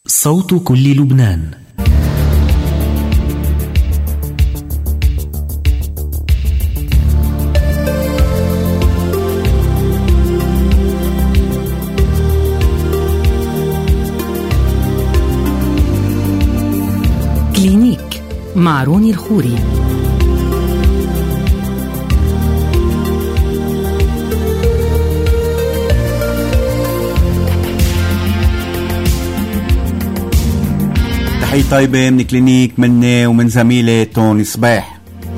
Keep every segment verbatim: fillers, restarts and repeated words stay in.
صوت كل لبنان. كلينيك مع روني الخوري. تحية طيبة من كلينيك مني ومن زميلي توني صباح.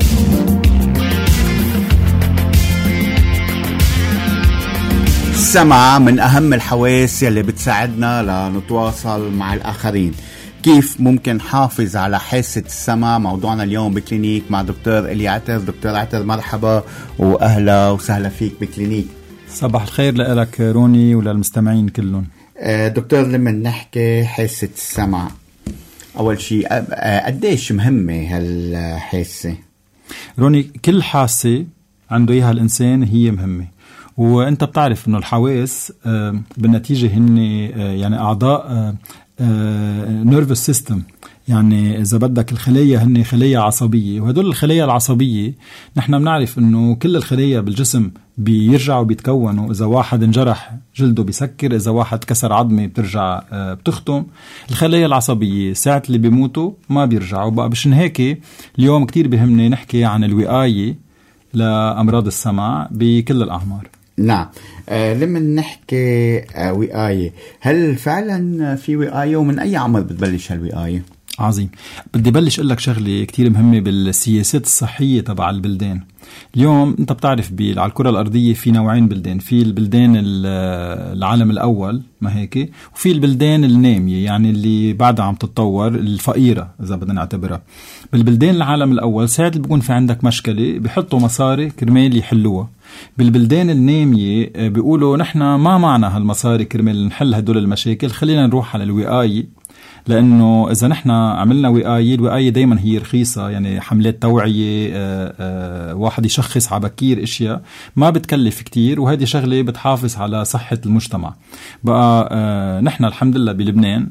السمع من أهم الحواس يلي بتساعدنا لنتواصل مع الآخرين. كيف ممكن حافظ على حاسة السمع؟ موضوعنا اليوم بكلينيك مع دكتور إلي عتر. دكتور عتر مرحبا وأهلا وسهلا فيك بكلينيك. صباح الخير لك روني وللمستمعين كلهم. دكتور، لما نحكي حاسة السمع، أول شيء قديش مهمة هالحاسة؟ روني، كل حاسة عنده إياها الإنسان هي مهمة، وأنت بتعرف إنه الحواس بالنتيجة هن يعني أعضاء نيرفس سيستم، يعني إذا بدك الخلايا هن خلايا عصبية، وهدول الخلايا العصبية نحن بنعرف إنه كل الخلايا بالجسم بيرجعوا بيتكونوا. إذا واحد انجرح جلده بيسكر، إذا واحد كسر عظمه بترجع بتختم. الخلايا العصبية ساعة اللي بيموتوا ما بيرجعوا بقى. بشن هيك اليوم كتير بهمني نحكي عن الوقاية لأمراض السمع بكل الأعمار. نعم. آه لما نحكي آه وقاية، هل فعلا في وقاية ومن أي عمر بتبلش هالوقاية؟ عظيم. بدي بلش أقول لك شغلة كتير مهمة بالسياسات الصحية تبع البلدان. اليوم أنت بتعرف على الكرة الأرضية في نوعين بلدان، في البلدان العالم الأول ما هيك، وفي البلدان النامية يعني اللي بعدها عم تتطور، الفقيرة إذا بدنا نعتبرها. بالبلدان العالم الأول ساعة اللي بيكون في عندك مشكلة بيحطوا مصاري كرمال يحلوها. بالبلدان النامية بيقولوا نحن ما معنا هالمصاري كرمال نحل هدول المشاكل، خلينا نروح على الوقاية، لأنه إذا نحن عملنا وقاية، الوقاية دايما هي رخيصة، يعني حملات توعية، آآ آآ واحد يشخص عبكير إشياء ما بتكلف كتير، وهذه شغلة بتحافظ على صحة المجتمع. بقى نحن الحمد لله بلبنان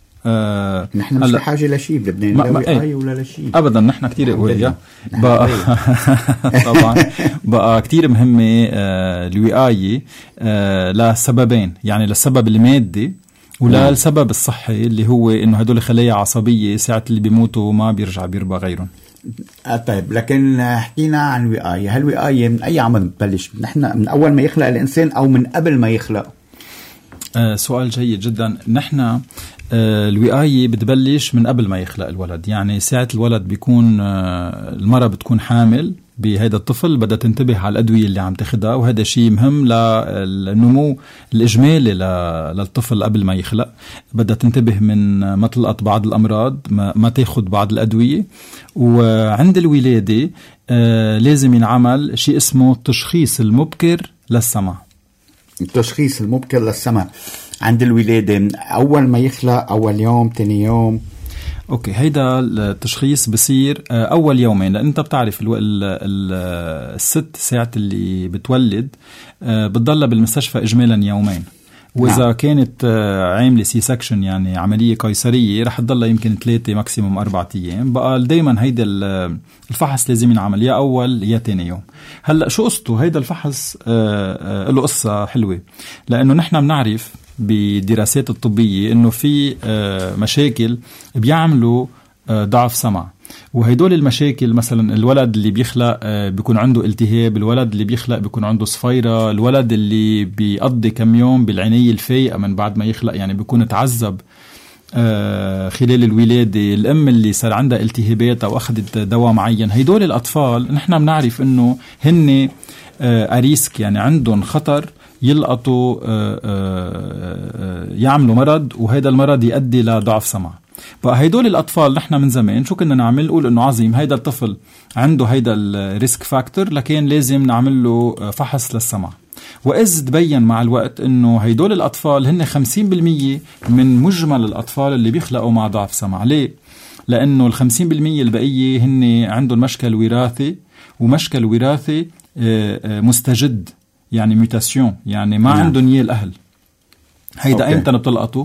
نحن مش بحاجة لشيء بلبنان، لا وقاية ولا لشيء أبدا. نحن كتير قوية بقى طبعا. بقى كتير مهمة الوقاية لسببين، يعني للسبب المادي ولا السبب الصحي اللي هو إنه هدول خلايا عصبية ساعة اللي بيموتوا ما بيرجع بيربى غيرهم. آه طيب، لكن حكينا عن وقاية. هل وقاية من أي عمر بتبلش؟ نحن من أول ما يخلق الإنسان أو من قبل ما يخلق؟ آه سؤال جيد جدا. نحن آه الوقاية بتبلش من قبل ما يخلق الولد، يعني ساعة الولد بيكون آه المرأة بتكون حامل بهذا الطفل، بدها تنتبه على الأدوية اللي عم تاخدها، وهذا شيء مهم للنمو الإجمالي للطفل قبل ما يخلق. بدها تنتبه من ما تلقط بعض الأمراض، ما, ما تاخد بعض الأدوية. وعند الولادة آه لازم ينعمل شيء اسمه التشخيص المبكر للسمع. التشخيص المبكر للسمع عند الولادة، أول ما يخلق، أول يوم، تاني يوم؟ اوكي، هيدا التشخيص بصير اول يومين، لان انت بتعرف الو... ال... ال... الست ساعة اللي بتولد بتضلها بالمستشفى اجمالا يومين، واذا نعم. كانت عامله سي سكشن يعني عمليه قيصريه رح تضلها يمكن ثلاثه ماكسيموم اربعة ايام. بقى دائما هيدا الفحص لازم ينعمل يا اول يا تاني يوم. هلا شو قصته هيدا الفحص؟ له قصه حلوه، لانه نحن بنعرف بدراسات الطبية إنه في مشاكل بيعملوا ضعف سمع، وهيدول المشاكل مثلا الولد اللي بيخلق بيكون عنده التهاب، الولد اللي بيخلق بيكون عنده صفيرة، الولد اللي بيقضي كم يوم بالعناية الفايقة من بعد ما يخلق يعني بيكون تعذب خلال الولادة، الأم اللي صار عندها التهابات أو أخذت دواء معين. هيدول الأطفال نحن بنعرف إنه هن أريسك، يعني عندهم خطر يلقطوا يعملوا مرض، وهيدا المرض يؤدي لضعف سمع. بقى هيدول الأطفال نحن من زمان شو كنا نعمل؟ نقول إنه عظيم هيدا الطفل عنده هيدا الريسك فاكتور، لكن لازم نعمل له فحص للسمع. وإذ تبين مع الوقت إنه هيدول الأطفال هن خمسين بالمية من مجمل الأطفال اللي بيخلقوا مع ضعف سمع. ليه؟ لأنه الخمسين بالمية البقية هن عندهم مشكل وراثي، ومشكل وراثي مستجد يعني ميوتاسيون، يعني ما نعم. عندهم إياه الأهل. هيدا أيمتى بتلقطوا؟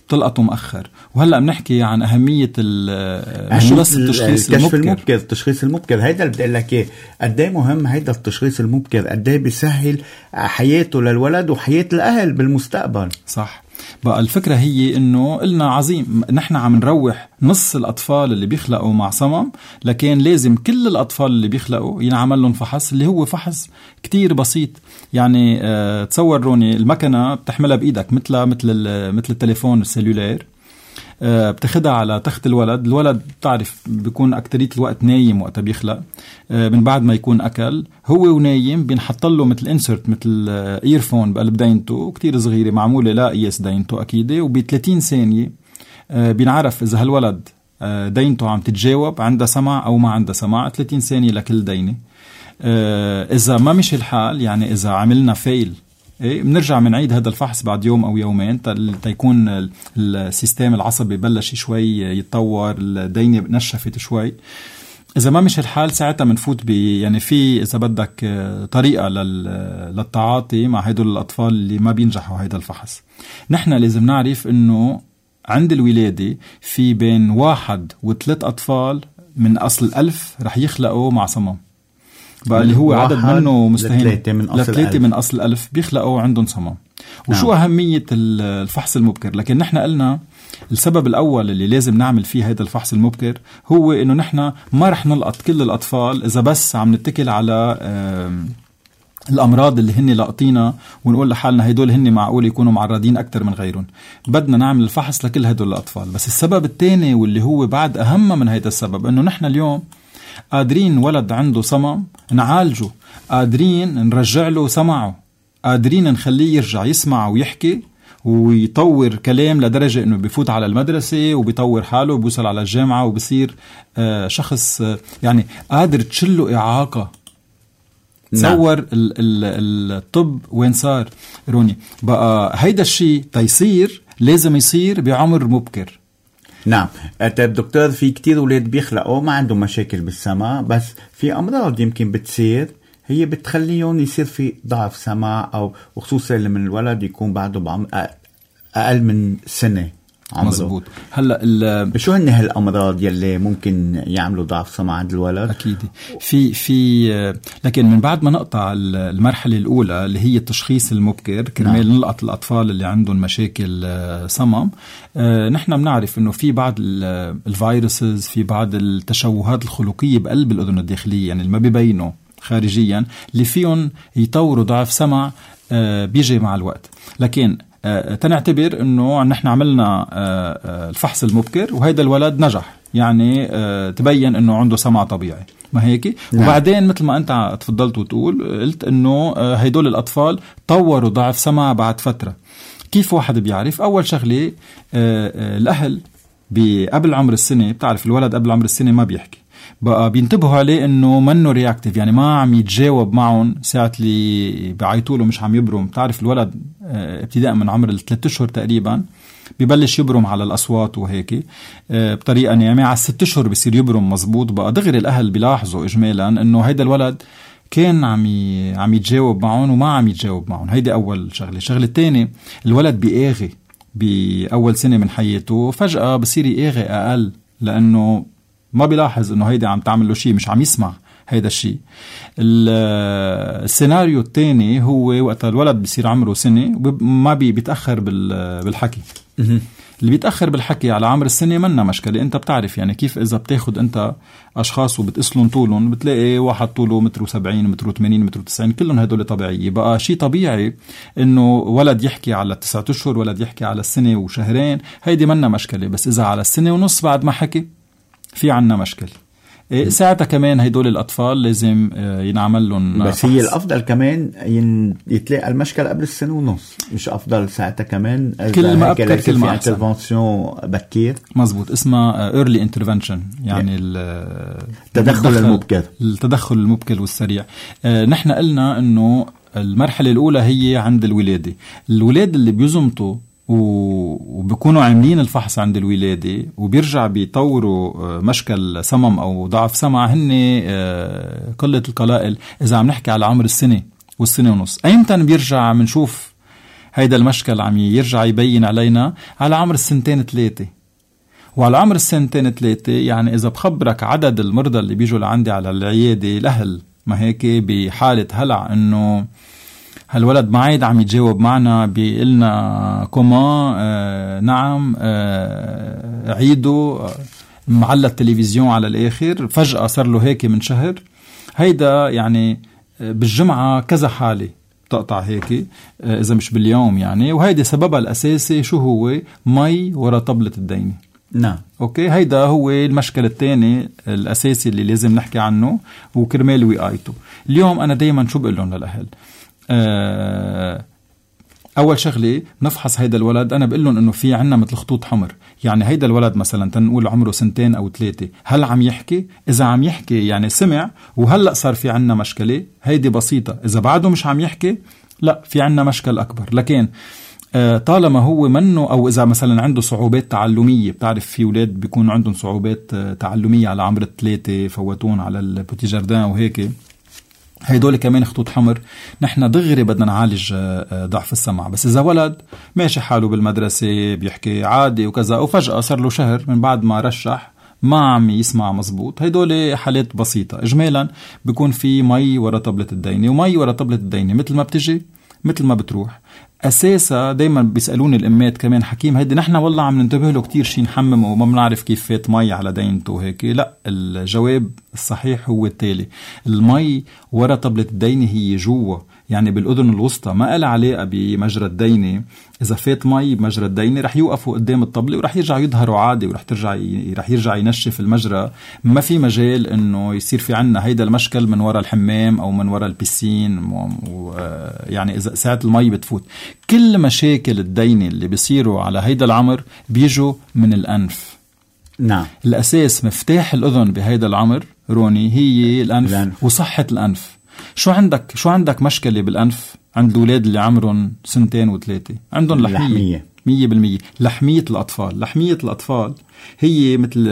بتلقطه مؤخر. وهلا بنحكي عن اهميه مش بس التشخيص المبكر. المبكر التشخيص المبكر هيدا اللي بدي اقول لك اياه، قد ايه مهم هيدا التشخيص المبكر، قد ايه بيسهل حياته للولد وحياه الاهل بالمستقبل. صح. بقى الفكرة هي انه قلنا عظيم نحن عم نروح نص الاطفال اللي بيخلقوا مع صمم، لكن لازم كل الاطفال اللي بيخلقوا ينعمل لهم فحص اللي هو فحص كتير بسيط. يعني اه تصور روني المكنة بتحملها بايدك مثل مثل مثل التليفون السلولير، اه بتاخدها على تخت الولد. الولد بتعرف بيكون اكترية الوقت نايم وقتها بيخلق، اه من بعد ما يكون اكل هو ونايم بينحط له مثل انسرت مثل ايرفون بقلب دينته كتير صغيرة معمولة لا قياس دينته اكيد، وب ثلاثين ثانية اه بينعرف اذا هالولد اه دينته عم تتجاوب عندها سمع او ما عندها سمع. ثلاثين ثانية لكل دينة. اه اذا ما مشي الحال يعني اذا عملنا فيل ايه بنرجع بنعيد هذا الفحص بعد يوم او يومين تيكون السيستم العصبي بلش شوي يتطور، الدينة نشفت شوي. اذا ما مش الحال ساعتها بنفوت ب يعني في اذا بدك طريقه للتعاطي مع هدول الاطفال اللي ما بينجحوا هيدا الفحص. نحن لازم نعرف انه عند الولاده في بين واحد وثلاث اطفال من اصل ألف رح يخلقوا مع صمم، بقى اللي هو عدد منه مستهين لثلاثة من أصل ألف بيخلقوا عندهم صمم. وشو نعم. أهمية الفحص المبكر؟ لكن نحن قلنا السبب الأول اللي لازم نعمل فيه هذا الفحص المبكر هو إنه نحن ما رح نلقط كل الأطفال إذا بس عم نتكل على الأمراض اللي هن لاقطينا ونقول لحالنا هيدول هن معقول يكونوا معرضين أكتر من غيرهم. بدنا نعمل الفحص لكل هدول الأطفال. بس السبب الثاني واللي هو بعد أهم من هيدا السبب إنه نحن اليوم قادرين ولد عنده صمم نعالجه، قادرين نرجع له سمعه، قادرين نخليه يرجع يسمع ويحكي ويطور كلام لدرجة انه بيفوت على المدرسة وبيطور حاله وبيوصل على الجامعة وبصير آه شخص آه يعني قادر تشله إعاقة. تصور ال ال الطب وين صار روني. بقى هيدا الشيء تيصير لازم يصير بعمر مبكر. نعم. طيب دكتور، في كتير أولاد بيخلقوا ما عندهم مشاكل بالسمع، بس في أمراض يمكن بتصير هي بتخليهم يصير في ضعف سمع، أو وخصوصا اللي من الولد يكون بعده بعمر أقل من سنة عمره. مزبوط. هلا شو هن هالأمراض يلي ممكن يعملوا ضعف سمع عند الولد؟ أكيد في في لكن من بعد ما نقطع المرحلة الأولى اللي هي التشخيص المبكر كرمال نعم. نلقط الأطفال اللي عندهم مشاكل صمم، نحن بنعرف إنه في بعض الفيروسز، في بعض التشوهات الخلقية بقلب الأذن الداخلية يعني اللي ما بيبينوا خارجيا اللي فيهم يطوروا ضعف سمع بيجي مع الوقت. لكن تنعتبر انه نحن عملنا الفحص المبكر وهيدا الولد نجح، يعني تبين انه عنده سمع طبيعي، ما هيك؟ نعم. وبعدين مثل ما انت تفضلت وتقول قلت انه هيدول الاطفال طوروا ضعف سمع بعد فترة. كيف واحد بيعرف؟ اول شغلة الاهل قبل عمر السنة، بتعرف الولد قبل عمر السنة ما بيحكي، بقى بينتبهوا عليه انه منه رياكتيف، يعني ما عم يتجاوب معهم ساعة اللي بعيطوا له مش عم يبرم. بتعرف الولد ابتداء من عمر الثلاث اشهر تقريبا ببلش يبرم على الاصوات وهيك بطريقه ناعمه، على الست اشهر بصير يبرم مزبوط. بقى دغري الاهل بيلاحظوا اجمالا انه هيدا الولد كان عم عم يتجاوب معهم وما عم يتجاوب معهم. هيدي اول شغله. الشغله الثانيه الولد بيآغي باول سنه من حياته، فجاه بصير يآغي اقل لانه ما بيلاحظ انه هيدا عم تعمل له شيء، مش عم يسمع هيدا الشيء. السيناريو الثاني هو وقت الولد بيصير عمره سنة ما بي بيتأخر بالحكي. اللي بيتأخر بالحكي على عمر السنة منا مشكلة. انت بتعرف يعني كيف اذا بتاخد انت اشخاص وبتقسلون طولهم بتلاقي واحد طوله متر وسبعين متر وثمانين متر وتسعين كلهم هدول طبيعية. بقى شيء طبيعي انه ولد يحكي على تسعة اشهر، ولد يحكي على السنة وشهرين، هيدي منا مشكلة. بس اذا على السنة ونص بعد ما حكي في عنا مشكلة. إيه ساعتها كمان هيدول الأطفال لازم ينعمل لهم بس فحص. هي الأفضل كمان ين... يتلاقى المشكلة قبل السنة ونص، مش أفضل ساعتها كمان كل ما أبكر كل ما أحسن. intervention بكير مزبوط، اسمها early intervention يعني yeah. التدخل المبكر التدخل المبكر والسريع. آه نحن قلنا إنه المرحلة الأولى هي عند الولادة. الولاد اللي بيزمطوا وبيكونوا عاملين الفحص عند الولادة وبيرجع بيطوروا مشكل صمم أو ضعف سمع هن قلة القلائل إذا عم نحكي على عمر السنة والسنة ونص. أيمتى بيرجع منشوف هيدا المشكل عم يرجع يبين علينا على عمر السنتين ثلاثة. وعلى عمر السنتين ثلاثة يعني إذا بخبرك عدد المرضى اللي بيجوا لعندي على العيادة الأهل ما هيك بحالة هلع إنه هالولد ما عايد عم يتجاوب معنا بيقلنا كوما آه نعم آه عيدوا معلى التلفزيون على الآخر فجأة صار له هيك من شهر. هيدا يعني بالجمعة كذا حالة تقطع هيك آه إذا مش باليوم يعني. وهيدا سببها الأساسي شو هو؟ مي ورا طبلة الدينة. نعم أوكي هيدا هو المشكل الثاني الأساسي اللي لازم نحكي عنه وكرمال وقايته. اليوم أنا دايما شو بقول لهم للأهل؟ أه أول شغلة نفحص هيدا الولد. أنا بقول لهم إنه في عنا مثل خطوط حمر. يعني هيدا الولد مثلا تنقول عمره سنتين أو ثلاثة هل عم يحكي؟ إذا عم يحكي يعني سمع وهلأ صار في عنا مشكلة هيدي بسيطة. إذا بعده مش عم يحكي لا في عنا مشكل أكبر. لكن طالما هو منه أو إذا مثلا عنده صعوبات تعلمية، بتعرف في أولاد بيكون عندهم صعوبات تعلمية على عمر الثلاثة فوتون على البوتي جاردان وهيك، هيدول كمان خطوط حمر. نحن دغري بدنا نعالج ضعف السمع. بس إذا ولد ماشي حاله بالمدرسة بيحكي عادي وكذا وفجأة صار له شهر من بعد ما رشح ما عم يسمع مزبوط، هيدول حالات بسيطة. إجمالا بيكون في مي ورا طبلة الدينة، ومي ورا طبلة الدينة مثل ما بتجي مثل ما بتروح. أساسا دايما بيسألوني الأمات كمان حكيم هيدي نحن والله عم ننتبه له كتير شي نحمم وما بنعرف كيف فات مي على دينته وهيك. لا، الجواب الصحيح هو التالي: المي ورا طبلة الدينة هي جوا، يعني بالأذن الوسطى، ما قال علاقة بمجرى الدينة. إذا فات مي بمجرى الدينة رح يوقفوا قدام الطبلة ورح يرجع يظهروا عادي ورح ترجع ي... رح يرجع ينشف المجرى. ما في مجال إنه يصير في عنا هيدا المشكل من وراء الحمام أو من وراء البسين و... يعني إذا ساعة المي بتفوت. كل مشاكل الدينة اللي بيصيروا على هيدا العمر بيجوا من الأنف. نعم. الأساس مفتاح الأذن بهيدا العمر روني هي الأنف, الأنف. وصحة الأنف. شو عندك شو عندك مشكلة بالأنف عند الأولاد اللي عمرهم سنتين وثلاثة؟ عندهم لحمية مية بالمية. لحمية الأطفال لحمية الأطفال هي مثل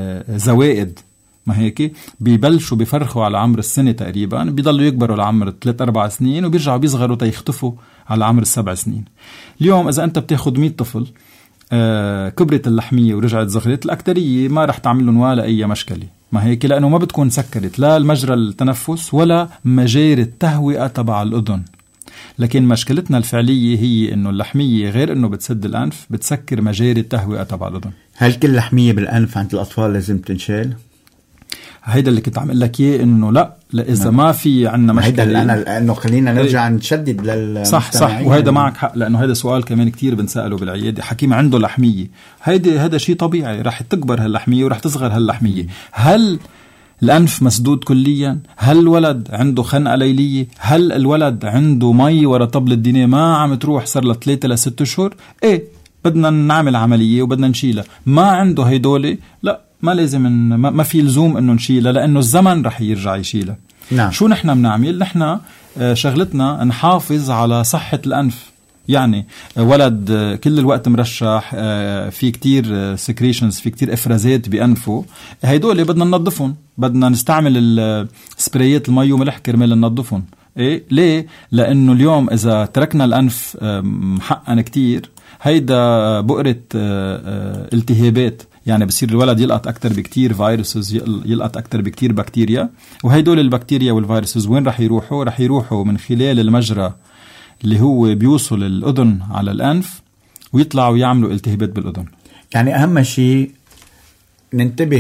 زوائد، ما هيك بيبلشوا بيفرخوا على عمر السنة تقريبا، بيضلوا يكبروا لعمر ثلاث أربع سنين وبيرجعوا بيصغروا تيختفوا على عمر السبع سنين. اليوم إذا أنت بتاخد مية طفل آه كبرت اللحمية ورجعت صغرت، الأكترية ما رح تعملهم ولا أي مشكلة، ما هيك، لأنه ما بتكون سكرت لا المجرى التنفس ولا مجاري التهوئة تبع الأذن. لكن مشكلتنا الفعلية هي إنه اللحمية غير إنه بتسد الأنف بتسكر مجاري التهوئة تبع الأذن. هل كل لحمية بالأنف عند الأطفال لازم تنشال؟ هيدا اللي كنت عم اقول لك اياه، انه لا, لا اذا ما في عندنا مشكله هيدا اللي انا انه خلينا نرجع نشدد لل صح صح. وهيدا معك حق، لانه هيدا سؤال كمان كتير بنساله بالعياده. حكيم عنده لحميه، هيدا هذا شيء طبيعي، رح تكبر هاللحميه ورح تصغر هاللحميه. هل الأنف مسدود كليا؟ هل الولد عنده خنقة ليلية؟ هل الولد عنده مي ورا طبل الدينة ما عم تروح صار له ثلاثة لست شهور؟ ايه بدنا نعمل عملية وبدنا نشيلها. ما عنده هيدولي لا، ما لازم إن ما, ما في لزوم انه نشيلها، لانه الزمن رح يرجع يشيلها. نعم. شو نحن بنعمل؟ نحن شغلتنا نحافظ على صحة الأنف. يعني ولد كل الوقت مرشح، في كتير سكريشنز، في كتير افرازات بأنفه، هيدول بدنا ننظفهم، بدنا نستعمل السبريات المي وملح كرمال ننظفهم. ايه ليه؟ لانه اليوم اذا تركنا الأنف محقن كتير هيدا بؤرة التهابات، يعني بصير الولد يلقط أكتر بكتير فيروسز، يلقط أكتر بكتير بكتيريا. وهيدول البكتيريا والفيروسز وين رح يروحوا؟ رح يروحوا من خلال المجرى اللي هو بيوصل الأذن على الأنف ويطلعوا يعملوا التهابات بالأذن. يعني أهم شيء ننتبه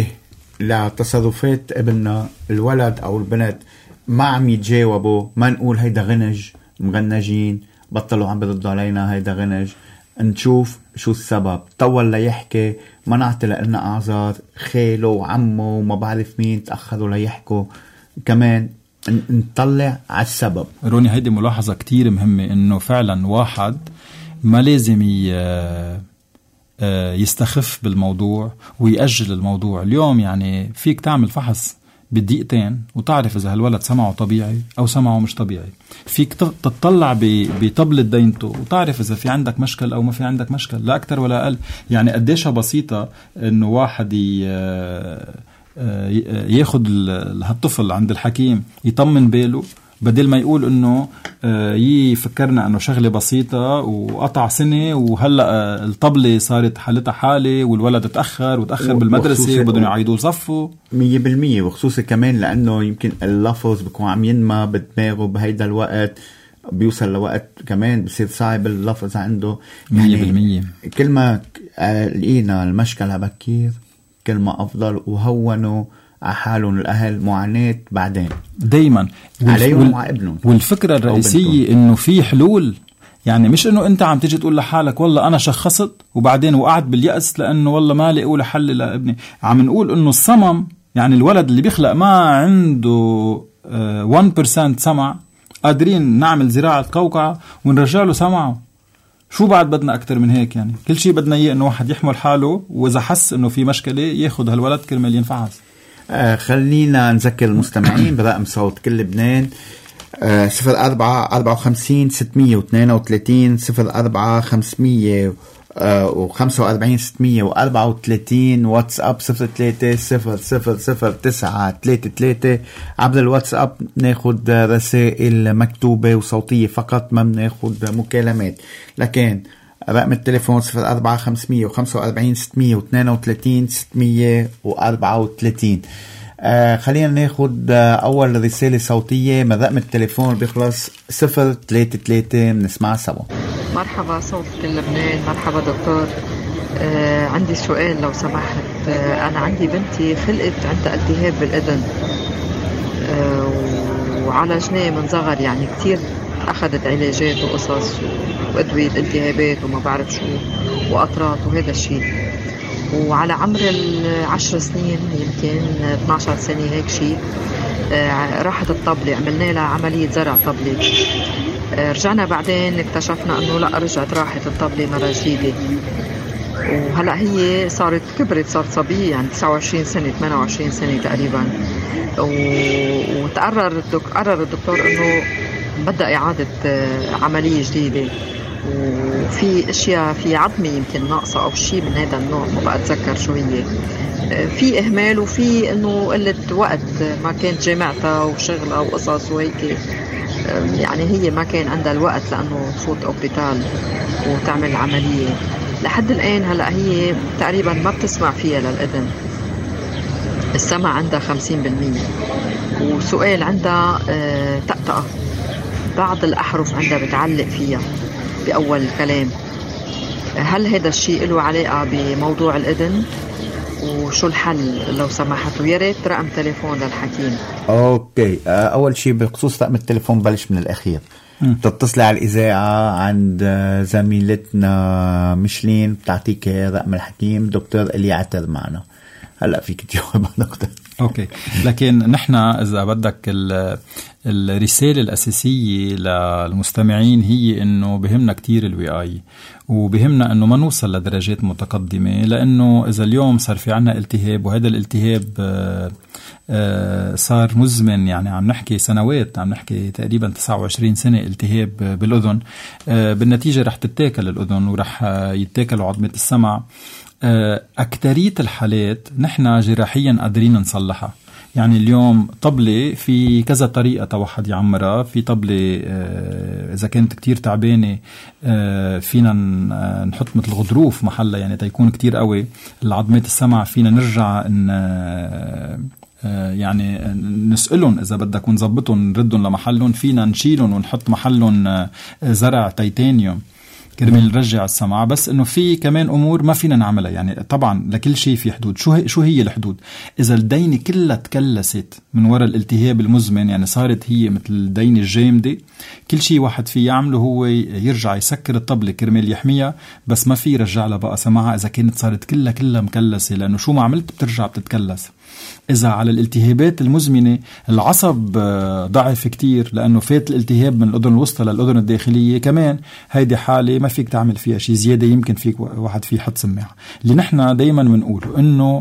لتصرفات ابننا الولد أو البنت، ما عم يتجاوبوا، ما نقول هيدا غنج مغنجين بطلوا عم بردوا علينا هيدا غنج، نشوف شو السبب. طول ليحكي ما نعطي لنا أعذار، خاله وعمه وما بعرف مين تأخروا ليحكوا، كمان نطلع على السبب. روني هيدي ملاحظة كتير مهمة، إنه فعلا واحد ما لازم يستخف بالموضوع ويأجل الموضوع. اليوم يعني فيك تعمل فحص بدقيقتين وتعرف إذا هالولد سمعه طبيعي أو سمعه مش طبيعي. فيك تطلع بطبلة دينته وتعرف إذا في عندك مشكل أو ما في عندك مشكل، لا أكتر ولا أقل. يعني قديشها بسيطة إنه واحد ياخد هالطفل عند الحكيم يطمن باله بدل ما يقول انه يفكرنا انه شغله بسيطه وقطع سنه وهلا الطبله صارت حالتها حاله والولد تاخر وتاخر بالمدرسه وبدهم يعيدوا صفه مية بالمية، وخصوصا كمان لانه يمكن اللفظ بيكون عم ينمى بدماغه بهيدا الوقت، بيوصل لوقت كمان بصير صعب اللفظ عنده. يعني مية بالمية كل ما لقينا المشكلة بكير كل ما أفضل، وهونوا حالهم الأهل معاناة بعدين دايما عليهم وعلى ابنهم. والفكرة الرئيسية إنه في حلول، يعني مش إنه أنت عم تيجي تقول لحالك والله أنا شخصت وبعدين وقعت باليأس لأنه والله ما لقوا له حل لابني. عم نقول إنه الصمم، يعني الولد اللي بيخلق ما عنده واحد بالمية سمع قادرين نعمل زراعة قوقعة ونرجع له سمعه. شو بعد بدنا أكتر من هيك؟ يعني كل شيء بدنا إياه إنه واحد يحمل حاله، وإذا حس إنه في مشكلة ياخد هالولد كرمال ينفعز. آه خلينا نذكر المستمعين برقم صوت كل لبنان آه صفر أربعة أربعة وخمسين ستمية واثنين وثلاثين صفر أربعة خمسمية وخمسة وأربعين ستمية وأربعة وثلاثين. واتساب صفر ثلاثة صفر صفر صفر تسعة ثلاثة ثلاثة. عبر الواتساب ناخد رسائل مكتوبة وصوتية فقط، ما بناخد مكالمات. لكن رقم التليفون صفر أربعة خمسمية وخمسة وأربعين ستمية واثنين وثلاثين ستمية وأربعة وثلاثين. آه خلينا ناخد آه أول رسالة صوتية من رقم التليفون بيخلص صفر ثلاثة ثلاثة. بنسمع سوا. مرحبا صوت كل لبنان. مرحبا دكتور. آه عندي سؤال لو سمحت. آه أنا عندي بنتي خلقت عندها التهاب بالأذن، آه وعالجناه من صغر، يعني كتير أخذت علاجات وقصص وأدوية التهابات وما بعرف شو وقطرات وهذا الشيء، وعلى عمر العشر سنين يمكن اثناشر سنة هيك شيء آه راحت الطبلة، عملنا لها عملية زرع طبلة. آه رجعنا بعدين اكتشفنا انه لا، رجعت راحت الطبلة مرة جديدة، وهلأ هي صارت كبرت، صارت صبية يعني تسعة وعشرين سنة ثمانية وعشرين سنة تقريبا. وتقرر الدك... قرر الدكتور انه بدأ إعادة آه عملية جديدة، وفي اشياء في عظمي يمكن ناقصه او شيء من هذا النوع، ما بقى اتذكر شو هي. في اهمال وفي انه قله وقت، ما كانت جامعتها وشغلها وقصص وهيك، يعني هي ما كان عندها الوقت لانه تفوت اوبيتال وتعمل عمليه. لحد الان هلا هي تقريبا ما بتسمع فيها للاذن، السمع عندها خمسين بالمية. وسؤال عندها تأتأة، بعض الاحرف عندها بتعلق فيها بأول الكلام. هل هذا الشيء له علاقة بموضوع الأذن؟ وشو الحل لو سمحت؟ ويا ريت رقم تليفون للحكيم. اوكي. اول شيء بخصوص رقم التليفون بلش من الاخير. تتصلي على الاذاعه عند زميلتنا مشلين، بتعطيك رقم الحكيم دكتور اللي يعتر معنا. هلا فيك تجاوب دكتور. اوكي. لكن نحن اذا بدك الرساله الاساسيه للمستمعين هي انه بهمنا كتير الوقايه، وبهمنا انه ما نوصل لدرجات متقدمه، لانه اذا اليوم صار في عنا التهاب، وهذا الالتهاب صار مزمن، يعني عم نحكي سنوات، عم نحكي تقريبا تسعة وعشرين سنه التهاب بالاذن، بالنتيجه رح تتاكل الاذن ورح يتاكلوا عظمه السمع. أكترية الحالات نحن جراحيا قادرين نصلحها. يعني اليوم طبلة في كذا طريقة توحد يعمرها. في طبلة إذا كانت كتير تعبانة فينا نحط مثل غضروف محلها، يعني تيكون كتير قوي العظمات السمع، فينا نرجع إن يعني نسألهم إذا بدك ونظبطهم نردهم لمحلهم، فينا نشيلهم ونحط محلهم زرع تيتانيوم كرمال نرجع السمع. بس انه في كمان امور ما فينا نعملها، يعني طبعا لكل شيء في حدود. شو هي شو هي الحدود؟ اذا الدينه كلها تكلست من وراء الالتهاب المزمن، يعني صارت هي مثل الدينه الجامده، كل شيء واحد فيه يعمله هو يرجع يسكر الطبله كرمال يحميها، بس ما في يرجع لها بقى سمعها اذا كانت صارت كلها كلها مكلسه، لانه شو ما عملت بترجع بتتكلس. إذا على الالتهابات المزمنة العصب ضعف كتير، لأنه فات الالتهاب من الأذن الوسطى للأذن الداخلية، كمان هيدي حالة ما فيك تعمل فيها شيء زيادة، يمكن فيك واحد فيه حط سماعة. اللي نحن دايما بنقوله إنه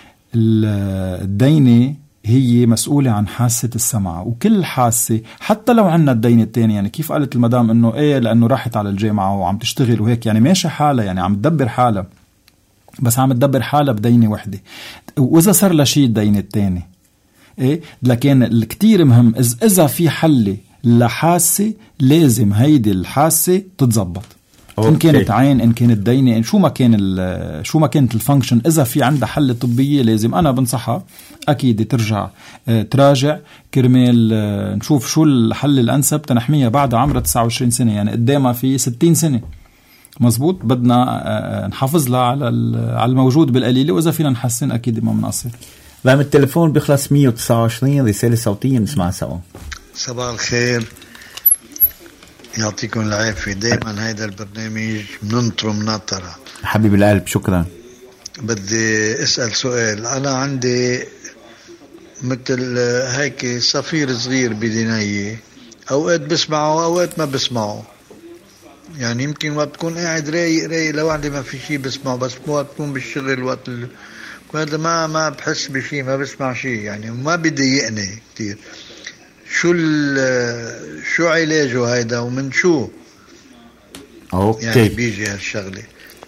الدينة هي مسؤولة عن حاسة السمع، وكل حاسة حتى لو عنا الدينة التانية، يعني كيف قالت المدام إنه إيه لأنه راحت على الجامعة وعم تشتغل وهيك، يعني ماشي حالة، يعني عم تدبر حالة، بس عم تدبر حالة بدينة وحدة. وإذا صار لشي الدينة التاني إيه، لكن الكتير مهم إذا في حل لحاسة لازم هيدي الحاسة تتزبط. إن كانت عين، إن كانت دينة، إن شو ما كان شو ما كانت الفانكشن، إذا في عندها حل طبية لازم أنا بنصحها أكيد ترجع اه تراجع كرمال اه نشوف شو الحل الأنسب تنحميها بعد عمرها تسعة وعشرين سنة، يعني قدامها في ستين سنة. مزبوط، بدنا اه نحافظ لها على على الموجود بالقليلة، وإذا فينا نحسن أكيد ما بنقصر. رقم التليفون بيخلص مية وتسعة وعشرين، رسالة صوتية نسمع سوا. صباح الخير، يعطيكم العافية. دايما هيدا البرنامج مننطره مناطرة حبيب القلب، شكرا. بدي اسأل سؤال. أنا عندي مثل هيك صفير صغير بدنية، أوقات بسمعه أوقات ما بسمعه، يعني يمكن وقت بكون قاعد رايق رايق لوحدي ما في شي بسمعه، بس وقت بكون بالشغل وقت ال... وهذا ما ما بحس بشي، ما بسمع شي، يعني ما بيضايقني كتير. شو شو علاجه هيدا ومن شو أوكي. يعني بيجي هالشغلة؟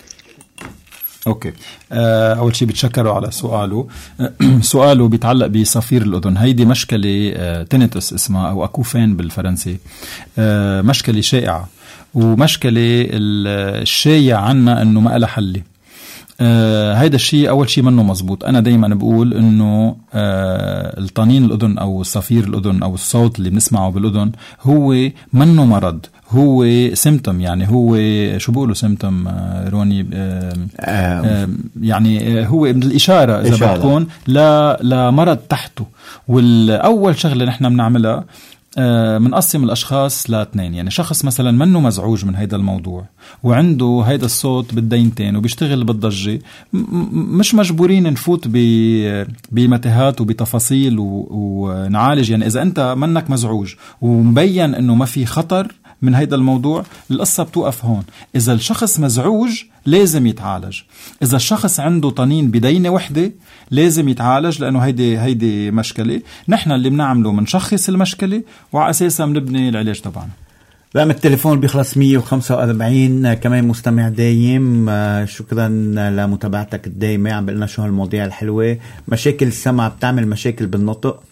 اوكي، اول شيء بتشكره على سؤاله. سؤاله بيتعلق بصفير الاذن. هيدي مشكله تينيتوس اسمها، او اكوفين بالفرنسي، مشكله شائعه، ومشكله الشائع عنا انه ما لها حل. آه هيدا الشيء أول شيء منه مزبوط. أنا دايما بقول إنه آه الطنين الأذن أو صفير الأذن أو الصوت اللي بنسمعه بالأذن هو منه مرض، هو سيمتوم. يعني هو شو بقولوا سيمتوم آه روني؟ آه آه يعني هو الإشارة إذا بتكون لا لمرض تحته. والأول شغلة نحن بنعملها منقسم الأشخاص لاثنين. يعني شخص مثلا منه مزعوج من هيدا الموضوع وعنده هيدا الصوت بالدينتين وبيشتغل بالضجة، مش مجبورين نفوت بمتاهات وبتفاصيل ونعالج. يعني إذا أنت منك مزعوج ومبين أنه ما في خطر من هيدا الموضوع، القصة بتوقف هون. إذا الشخص مزعوج لازم يتعالج. إذا الشخص عنده طنين بدينة وحدة لازم يتعالج، لأنه هيدي هيدي مشكلة. نحن اللي بنعمله منشخص المشكلة وعلى أساسها بنبني العلاج تبعنا. رقم التليفون بيخلص مية وخمسة وأربعين. كمان مستمع دايم، شكرا لمتابعتك الدايمة. عم بقلنا شو هالمواضيع الحلوة. مشاكل السمع بتعمل مشاكل بالنطق؟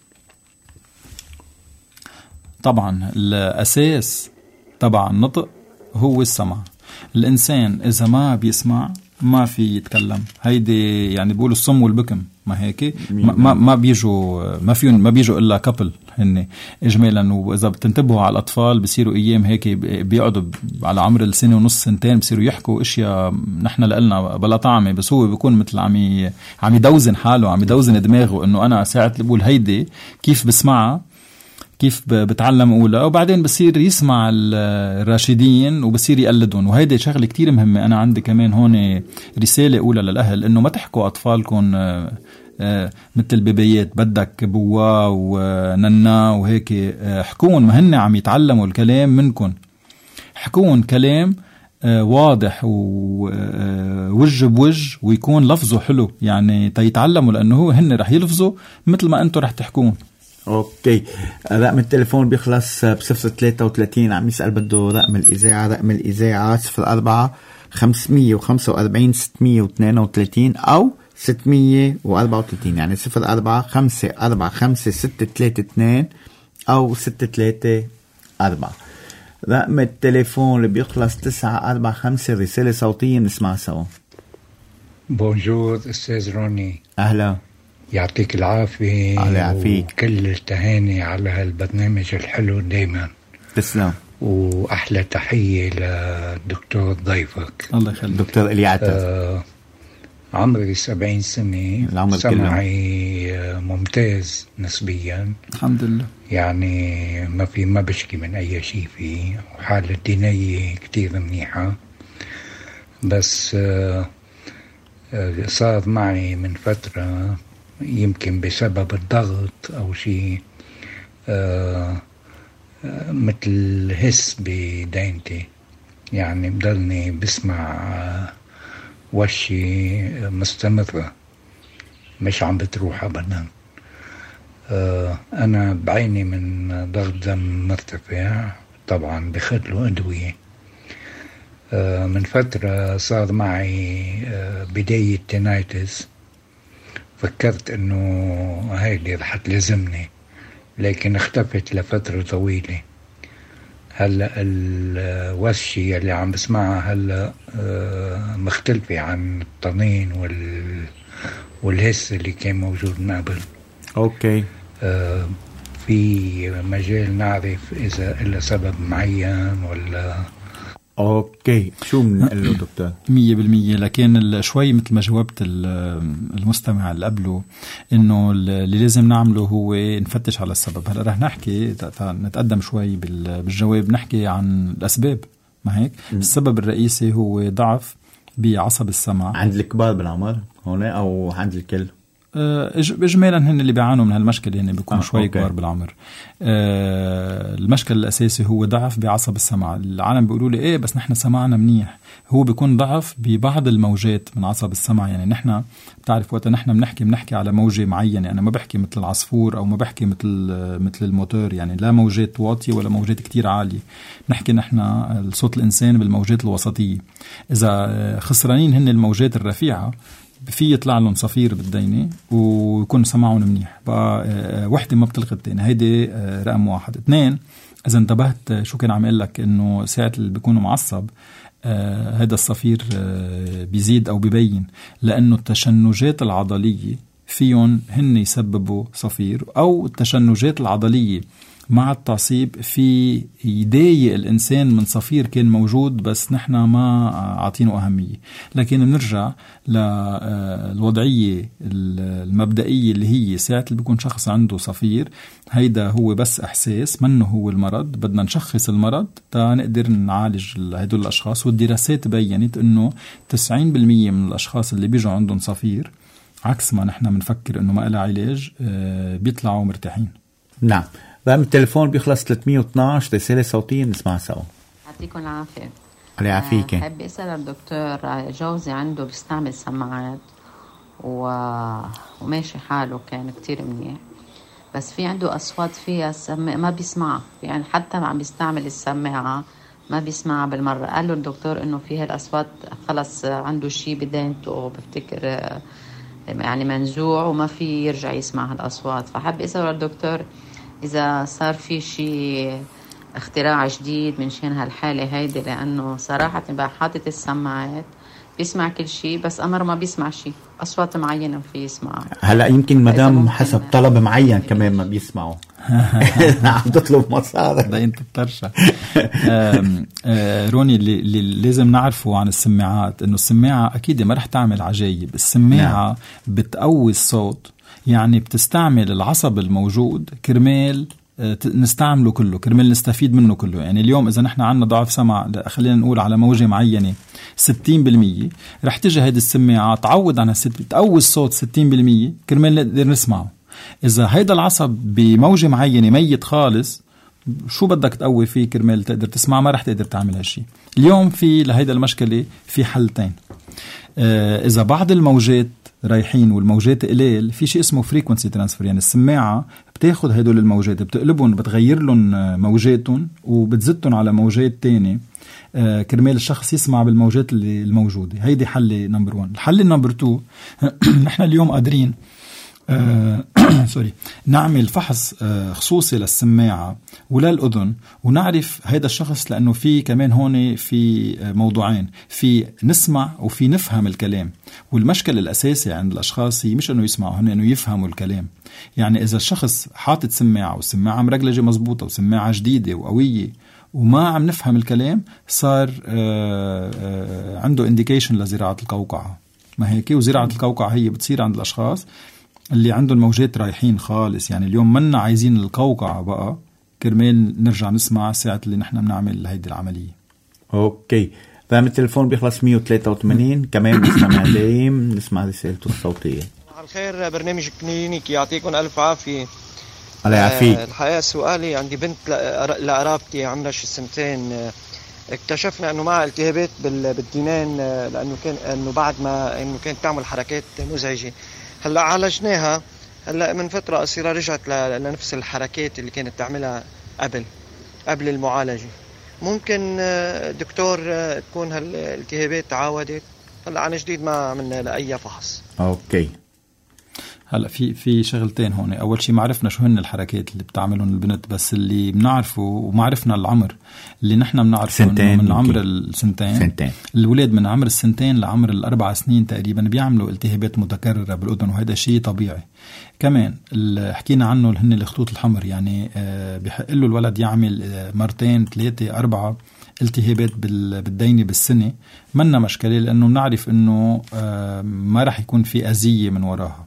طبعا الأساس تبع النطق هو السمع. الإنسان إذا ما بيسمع ما في يتكلم. هيدي يعني بيقولوا الصم والبكم، ما هيك؟ ما ما بيجوا ما فيهم ما بيجوا إلا كابل هن إجمالا. وإذا بتنتبهوا على الأطفال بصيروا أيام هيك بيقعدوا على عمر السنة ونص سنتين بصيروا يحكوا إشياء نحن لقلنا بلا طعمة، بس هو بيكون مثل عم عم يدوزن حاله، عم يدوزن دماغه إنه أنا ساعة اللي بقول هيدي كيف بسمعها، كيف بتعلم أولى، وبعدين بصير يسمع الراشدين وبصير يقلدهم. وهيدي شغلة كتير مهمة. أنا عندي كمان هون رسالة أولى للأهل، إنه ما تحكوا أطفالكم مثل بيبيات بدك بوا وننا وهيك. حكون ما هن عم يتعلموا الكلام منكم، حكون كلام واضح ووجه بوجه ويكون لفظه حلو، يعني تيتعلموا، لأنه هو هن رح يلفظوا مثل ما أنتوا رح تحكون. اوكي. رقم التليفون بيخلص بصفر ثلاثة وثلاثين. عم يسأل بده رقم الإذاعة. رقم الإذاعة صفر أربعة خمسمية وخمسة وأربعين ستمية واثنين وثلاثين أو ستمية وأربعة وثلاثين. يعني صفر أربعة خمسة أربعة خمسة ستة ثلاثة اثنين أو ستة ثلاثة أربعة. رقم التليفون اللي بيخلص تسعة أربعة خمسة. رسالة صوتية نسمع سوا. بونجور أستاذ روني. أهلا، يعطيك العافية. الله يعافيك. وكل التهاني على هالبرنامج الحلو دايما. تسلم. وأحلى تحية للدكتور ضيفك. الله يخليك. دكتور إلي عتر. آه عمري سبعين سنة، سمعي آه ممتاز نسبيا الحمد لله. يعني ما في ما بشكي من أي شيء فيه، وحالة دينية كتير منيحة. بس آه آه صار معي من فترة يمكن بسبب الضغط أو شيء آه آه مثل هس بدينتي، يعني بضلني بسمع آه وشي مستمرة مش عم بتروح أبدا. آه أنا بعيني من ضغط دم مرتفع، طبعا بخدله أدوية. آه من فترة صار معي آه بداية تينايتس، فكرت انه هيدي رح تلزمني، لكن اختفت لفترة طويلة. هلا الوشي اللي عم بسمعها هلا مختلفة عن الطنين وال والهس اللي كان موجود من قبل. اوكي. آه في مجال نعرف اذا إلا سبب معين ولا؟ اوكي، شو بنقول له دكتور؟ مية بالمية. لكن شوي مثل ما جاوبت المستمع اللي قبله، انه اللي لازم نعمله هو نفتش على السبب. هلا رح نحكي نتقدم شوي بالجواب، نحكي عن الاسباب. ما هيك؟ م. السبب الرئيسي هو ضعف بعصب السمع عند الكبار بالعمر هون او عند الكل؟ إجمالا هن اللي بيعانوا من هالمشكلة، هن بيكونوا آه شوي كبار بالعمر. آه المشكل الأساسي هو ضعف بعصب السمع. العالم بيقولوا لي إيه بس نحن سمعنا منيح، هو بيكون ضعف ببعض الموجات من عصب السمع. يعني نحن بتعرف وقت نحن بنحكي بنحكي على موجة معينة، أنا ما بحكي مثل العصفور أو ما بحكي مثل مثل الموتور، يعني لا موجات واطية ولا موجات كتير عالية. بنحكي نحن الصوت الإنسان بالموجات الوسطية. إذا خسرانين هن الموجات الرفيعة في يطلع لهم صفير بالدينة ويكون سمعهم منيح. بقى وحدة ما بتلغي التاني. هيدي رقم واحد. اثنين، إذا انتبهت شو كان عم يقول لك إنه ساعة اللي بيكونوا معصب هذا آه الصفير آه بيزيد أو بيبين، لأنه التشنجات العضلية فيهم هن يسببوا صفير، أو التشنجات العضلية مع التعصيب في يضايق الإنسان من صفير كان موجود بس نحن ما عاطينه أهمية. لكن بنرجع للوضعية المبدئية اللي هي ساعة اللي بيكون شخص عنده صفير، هيدا هو بس إحساس منه هو المرض. بدنا نشخص المرض تا نقدر نعالج هدول الأشخاص. والدراسات بيّنت إنه تسعين بالمية من الأشخاص اللي بيجوا عندهم صفير عكس ما نحن منفكر إنه ما له علاج بيطلعوا مرتاحين. نعم. رقم التليفون بيخلص ثلاثمية واثناشر، رسالة صوتية نسمع سوا. يعطيكم العافية. الله يعافيك. أحب أسأل الدكتور، جوزي عنده بيستعمل سماعات و... وماشي حاله كان كتير منيح، بس في عنده أصوات فيها سم... ما بيسمعها، يعني حتى عم بيستعمل السماعة ما بيسمعها بالمرة. قال له الدكتور إنه فيها الأصوات خلص عنده شيء بدينته بفتكر يعني منزوع وما في يرجع يسمع هالأصوات. فحب أسأل الدكتور إذا صار في شيء اختراع جديد من شان هالحالة هيدي، لأنه صراحة بقى حاطط السماعات بيسمع كل شيء بس أمر ما بيسمع شيء، أصوات معينة في يسمع. هلا يمكن مدام حسب طلب معين كمان ما بيسمعوا. عم تطلب مصاري ده انت بترشح. روني اللي, اللي لازم نعرفه عن السماعات انه السماعة اكيد ما رح تعمل عجائب. السماعة نعم. بتقوي الصوت، يعني بتستعمل العصب الموجود كرمال نستعمله كله، كرمال نستفيد منه كله. يعني اليوم إذا نحن عنا ضعف سمع، خلينا نقول على موجة معينة ستين بالمية، رح تجي هيدي السماعة تعود عن الست تقوي الصوت ستين بالمية كرمال نقدر نسمعه. إذا هيدا العصب بموجة معينة ميت خالص، شو بدك تقوي فيه كرمال تقدر تسمع؟ ما رح تقدر تعمل هالشي. اليوم في لهيدا المشكلة في حلتين. آه إذا بعض الموجات رايحين والموجات قليل، في شيء اسمه frequency transfer، يعني السماعة بتاخد هدول الموجات بتقلبهم بتغير لهم موجاتهم وبتزدهم على موجات تانية آه كرمال الشخص يسمع بالموجات اللي الموجودة. هيدي حل نمبر وان. الحل نمبر تو، نحن اليوم قادرين آه سوري نعمل فحص آه خصوصي للسماعة ولا الأذن، ونعرف هذا الشخص، لأنه في كمان هون في آه موضوعين، في نسمع وفي نفهم الكلام. والمشكلة الأساسي عند الأشخاص هي مش أنه يسمعوا، هن أنه يفهموا الكلام. يعني إذا الشخص حاطط سماعة والسماعة مرجلجة مزبوطة وسماعة جديدة وقوية وما عم نفهم الكلام، صار آه آه عنده indication لزراعة القوقعة. ما هيك؟ وزراعة القوقعة هي بتصير عند الأشخاص اللي عندهم موجات رايحين خالص. يعني اليوم منا عايزين القوقعة بقى كرمال نرجع نسمع ساعة اللي نحن بنعمل هيدي العملية. اوكي. رقم التليفون بيخلص مية وثلاثة وثمانين. كمان نسمع دايم نسمع رسالته الصوتية. على الخير، برنامج كلينيكي، يعطيكم ألف عافية. الله يعافيك. آه الحقيقة سؤالي، عندي بنت لقرابتي عمرها شي سنتين، آه اكتشفنا انه معها التهابات بالدينين، آه لانه كان انه بعد ما انه كانت تعمل حركات مزعجة. هلا عالجناها، هلا من فترة قصيرة رجعت لنفس الحركات اللي كانت تعملها قبل قبل المعالجة. ممكن دكتور تكون هالالتهابات تعاودت؟ هلا عن جديد ما عملنا لأي فحص. اوكي. هلا في في شغلتين هون. اول شيء ما عرفنا شو هن الحركات اللي بتعملهم البنت، بس اللي بنعرفه وما عرفنا العمر اللي نحن بنعرفه من عمر السنتين. سنتين الولاد من عمر السنتين لعمر الاربع سنين تقريبا بيعملوا التهابات متكرره بالاذن، وهذا شيء طبيعي. كمان اللي حكينا عنه هن الخطوط الحمر، يعني بحق له الولد يعمل مرتين ثلاثه اربعه التهابات بالدينة بالسنة، منا مشكلة، لأنه بنعرف أنه ما رح يكون في أذية من وراها.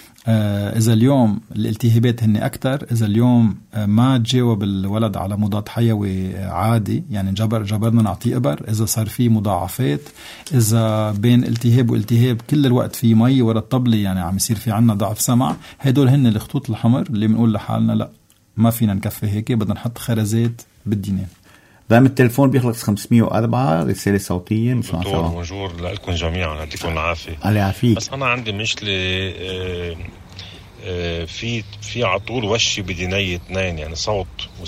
إذا اليوم الالتهابات هن أكتر، إذا اليوم ما تجاوب الولد على مضاد حيوي عادي، يعني جبر جبرنا نعطيه إبر، إذا صار فيه مضاعفات، إذا بين التهاب والتهاب كل الوقت في مي ورا الطبلة، يعني عم يصير في عنا ضعف سمع، هدول هن الخطوط الحمر اللي بنقول لحالنا لا ما فينا نكفي هيك، بدنا نحط خرزات بالدينين. دائما التليفون بيخلص خمسمية وأربعة، رسالة صوتية. دكتور بونجور لكم جميعا، يعطيكم العافية. الله يعافيك. بس أنا عندي مشكلة، آه آه في في عطول وشي بدينية اثنين، يعني صوت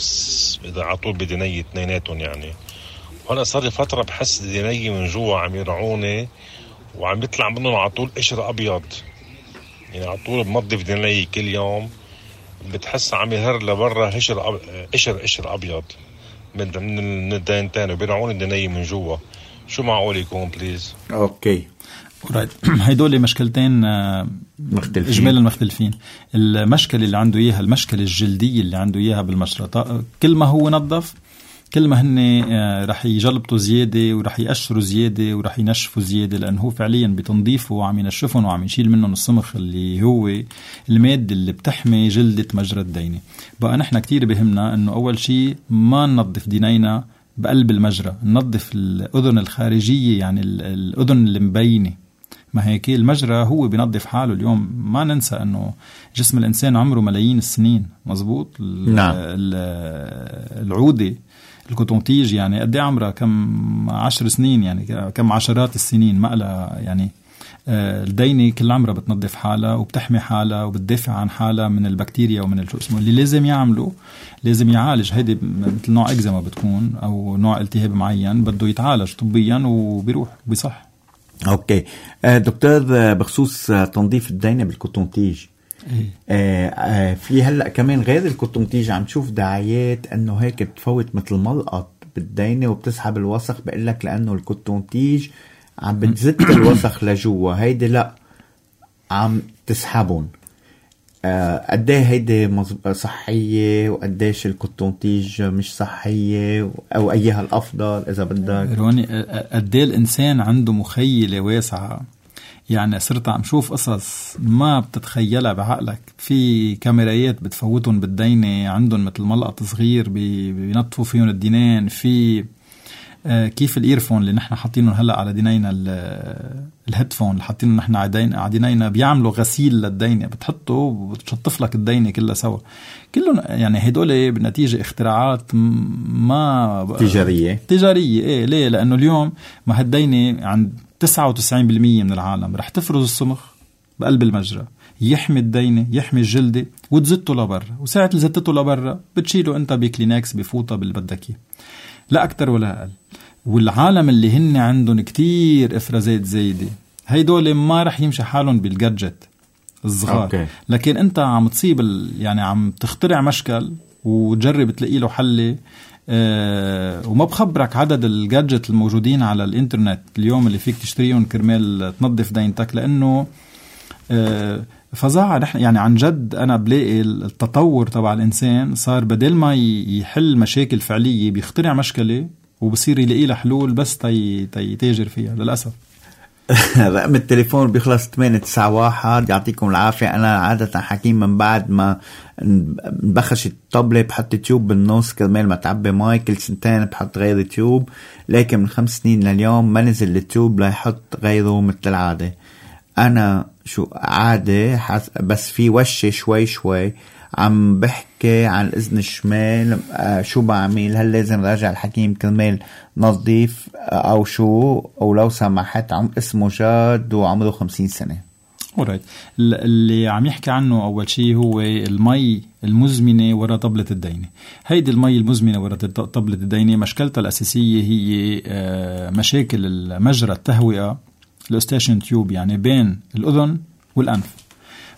إذا عطول بدينية اثنيناتهم يعني. وأنا صار لي فترة بحس دينية من جوا عم يرعوني، وعم يطلع منهم عطول قشر أبيض، يعني عطول بنظف دينية كل يوم، بتحس عم يهر لبرا قشر أب... قشر قشر أبيض من من الدينتين، وبيرعون الدنيا من جوا. شو معقول يكون بليز؟ اوكي اورايت. هيدول مشكلتين مختلفين، اجمالا مختلفين. المشكله اللي عنده اياها المشكله الجلديه اللي عنده اياها بالمشرطه، كل ما هو نظف كل ما هن رح يجلبطوا زياده ورح يقشروا زياده ورح ينشفوا زياده، لانه هو فعليا بتنظيفه وعم ينشفهم وعم يشيل منهم الصمخ اللي هو الماده اللي بتحمي جلده مجرى الدينه. بقى نحن كتير بهمنا انه اول شيء ما ننظف دينينا بقلب المجرى، ننظف الاذن الخارجيه، يعني الاذن اللي مبينه. ما هيك المجرى هو بينظف حاله. اليوم ما ننسى انه جسم الانسان عمره ملايين السنين، مزبوط؟ نعم. العوده الكوتونتيج يعني قد ايه عمرها؟ كم عشر سنين، يعني كم عشرات السنين ما لها يعني. الدينة كل عمرها بتنظف حالها وبتحمي حالها وبتدافع عن حالها من البكتيريا ومن شو اسمه. اللي لازم يعمله لازم يعالج، هيدي مثل نوع إكزيما بتكون أو نوع التهاب معين بده يتعالج طبيا وبيروح وبيصح. اوكي دكتور، بخصوص تنظيف الدينة بالكوتونتيج، إيه؟ آه آه في هلأ كمان غير الكوتونتيج عم تشوف دعايات انه هيك بتفوت مثل ملقط بالدينة وبتسحب الوسخ، بقلك لانه الكوتونتيج عم بتزت الوسخ لجوا، هيدي لا عم تسحبون. آه قديه هيدي صحية وقديش الكوتونتيج مش صحية، او ايها الافضل اذا بدك؟ روني قديه الانسان عنده مخيلة واسعة، يعني صرت عم شوف قصص ما بتتخيلها بعقلك. في كاميرايات بتفوتهم بالدينة عندهم مثل ملقط صغير بينطفوا فيهم الدينين. في آه كيف الإيرفون اللي نحن حاطينه هلأ على دينينا، الهيدفون اللي حاطينه نحن على دينينا بيعملوا غسيل للدينة، بتحطه وبتشطف لك الدينة كلها سوا. كلهم يعني هدول بنتيجة اختراعات ما تجارية تجارية. ايه ليه؟ لأنه اليوم ما هالدينة عند تسعة وتسعين بالمية من العالم رح تفرز الصمخ بقلب المجرى، يحمي الدينة يحمي الجلدة وتزته لبرا، وساعة اللي زتته لبرا بتشيله انت بكلينكس بفوطة بالبدك، لا أكتر ولا أقل. والعالم اللي هن عندهم كتير إفرازات زايدة، هيدول ما رح يمشي حالهم بالجادجت الصغار. أوكي. لكن انت عم تصيب يعني عم تخترع مشكل وتجرب تلاقي له حل، أه وما بخبرك عدد الجادجت الموجودين على الانترنت اليوم اللي فيك تشتريهم كرمال تنظف دينتك، لأنه أه فظاعة. نحن يعني عن جد أنا بلاقي التطور تبع الإنسان صار بدل ما يحل مشاكل فعلية بيخترع مشكلة وبصير يلاقي لها حلول بس تي تي تاجر فيها للأسف. رقم التليفون بيخلص ثمانية تسعة واحد. يعطيكم العافية. أنا عادة حكيم من بعد ما نبخش الطبلة بحط تيوب بالنص كرمال ما تعبي ماي، كل سنتين بحط غير تيوب، لكن من خمس سنين لليوم ما نزل التيوب لا يحط غيره مثل العادة. أنا شو عادة بس في وشي شوي شوي عم بحكي عن الإذن الشمال. آه شو بعمل؟ هل لازم راجع الحكيم كرمال نظيف أو شو؟ أو لو سمحت عم اسمه جاد وعمره خمسين سنة. أورايت. اللي عم يحكي عنه أول شيء هو المي المزمنة وراء طبلة الدينة. هيدي المي المزمنة وراء طبلة الدينة مشكلتها الأساسية هي آه مشاكل المجرى التهوئة الأستاشن تيوب، يعني بين الأذن والأنف.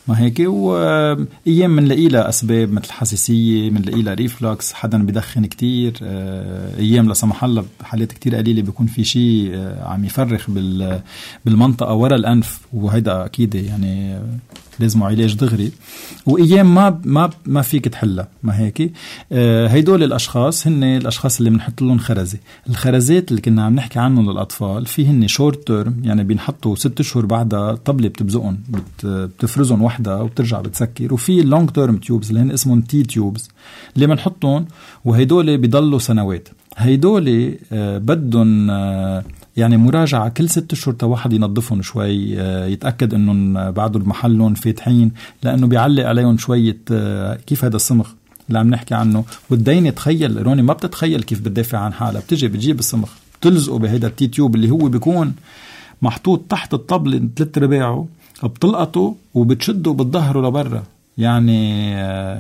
ما هيك. وأيام منلاقي لها أسباب مثل حساسية، منلاقي لها ريفلكس، حدا بدخن كتير، أيام لا سمح الله حالات كتير قليلة بيكون في شيء عم يفرخ بالمنطقة ورا الأنف، وهيدا أكيد يعني لازمه علاج دغري. وأيام ما ما ما فيك تحلها، ما هيك. هيدول الأشخاص هن الأشخاص اللي بنحط لهم خرزة. الخرزات اللي كنا عم نحكي عنهم للأطفال في هن شورت تيرم، يعني بينحطوا ست أشهر بعدها طبلة بتبزقهم بتفرزهم وحدة وبترجع بتسكر. وفي اللونج تيرم تيوبز اللي هن اسمهم تي تيوبز اللي بنحطهم، وهيدول بيضلوا سنوات. هيدول بدهم يعني مراجعة كل ست أشهر تواحد ينظفهم شوي، يتأكد أنهم بعدوا المحلهم فاتحين، لأنه بيعلق عليهم شوية كيف هذا الصمغ اللي عم نحكي عنه. والدينة تخيل روني ما بتتخيل كيف بتدافع عن حالها، بتجي بتجيب الصمغ بتلزقه بهيدا التي تيوب اللي هو بيكون محطوط تحت الطبل ثلاث رباعه، بتلقطه وبتشده بتظهره لبرا. يعني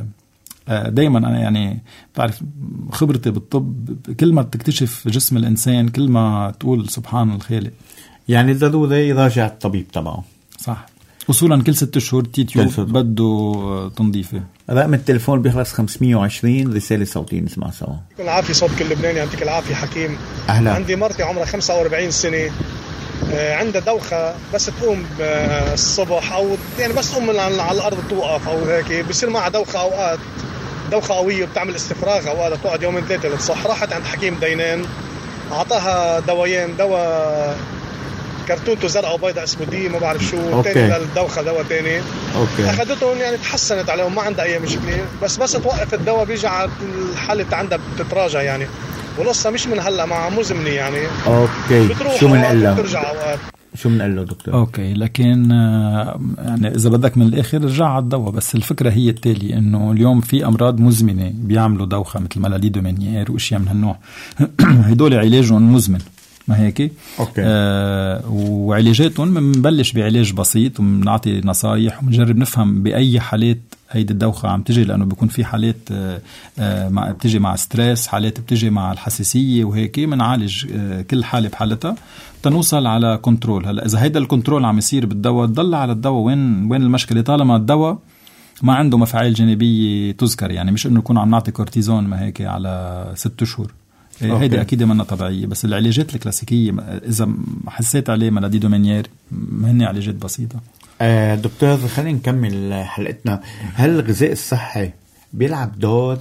دايما أنا يعني بعرف خبرتي بالطب، كل ما تكتشف جسم الإنسان كل ما تقول سبحان الخالق. يعني ضروري يراجع الطبيب تبعه. صح. وصولا كل ست شهور تي تيوب بده تنظيفه. رقم التليفون بيخلص خمسمية وعشرين. رسالة صوتية نسمع سوا. يعطيك العافية صوت كل لبناني. يعطيك العافية حكيم. أهلا. عندي مرتي عمرها خمسة وأربعين سنة، عندها دوخة بس تقوم الصبح أو يعني بس تقوم على الأرض توقف أو هيك، بيصير معها دوخة أوقات دوخة قوية وبتعمل استفراغ أوقات بتقعد يومين ثلاثة بتصح. راحت عند حكيم دينان أعطاها دوايين، دواء كرتونته زرقاء وبيضاء اسمه دي ما بعرف شو، تاني للدوخة دواء تاني. أوكي. أخذتهم يعني تحسنت عليهم ما عندها أي مشكلة، بس بس توقف الدواء بيرجع الحالة عندها بتتراجع يعني، والقصة مش من هلا مع مزمنة يعني. أوكي. شو من قال له؟ بترجع أوقات. شو من قال له دكتور؟ أوكي. لكن يعني إذا بدك من الآخر رجع على الدواء، بس الفكرة هي التالي إنه اليوم في أمراض مزمنة بيعملوا دوخة مثل ملاليدو منيير وأشياء من هالنوع. هدول علاجهم مزمن، ما هيك؟ أوكي. آه وعلاجاتهم بنبلش بعلاج بسيط وبنعطي نصايح وبنجرب نفهم بأي حالات هيدي الدوخة عم تجي، لأنه بيكون في حالات آه آه مع بتجي مع ستريس، حالات بتجي مع الحساسية وهيك. بنعالج آه كل حالة بحالتها تنوصل على كنترول. هلا إذا هيدا الكنترول عم يصير بالدواء تضل على الدواء. وين وين المشكلة؟ طالما الدواء ما عنده مفاعيل جانبية تذكر، يعني مش إنه نكون عم نعطي كورتيزون ما هيك على ست شهور. هيدا أكيد منها طبيعية. بس العلاجات الكلاسيكية إذا حسيت عليه ملاديدو منيير هن علاجات بسيطة. آه دكتور خلينا نكمل حلقتنا. هل الغذاء الصحي بيلعب دور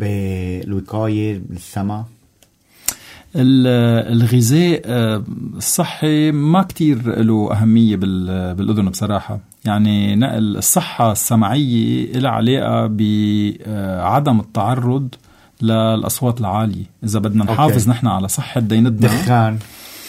بالوقاية بالسما؟ الغذاء الصحي ما كتير له أهمية بالأذن بصراحة. يعني نقل الصحة السمعية لها علاقة بعدم التعرض للأصوات العالية. إذا بدنا نحافظ أوكي. نحن على صحة دينتنا. دخان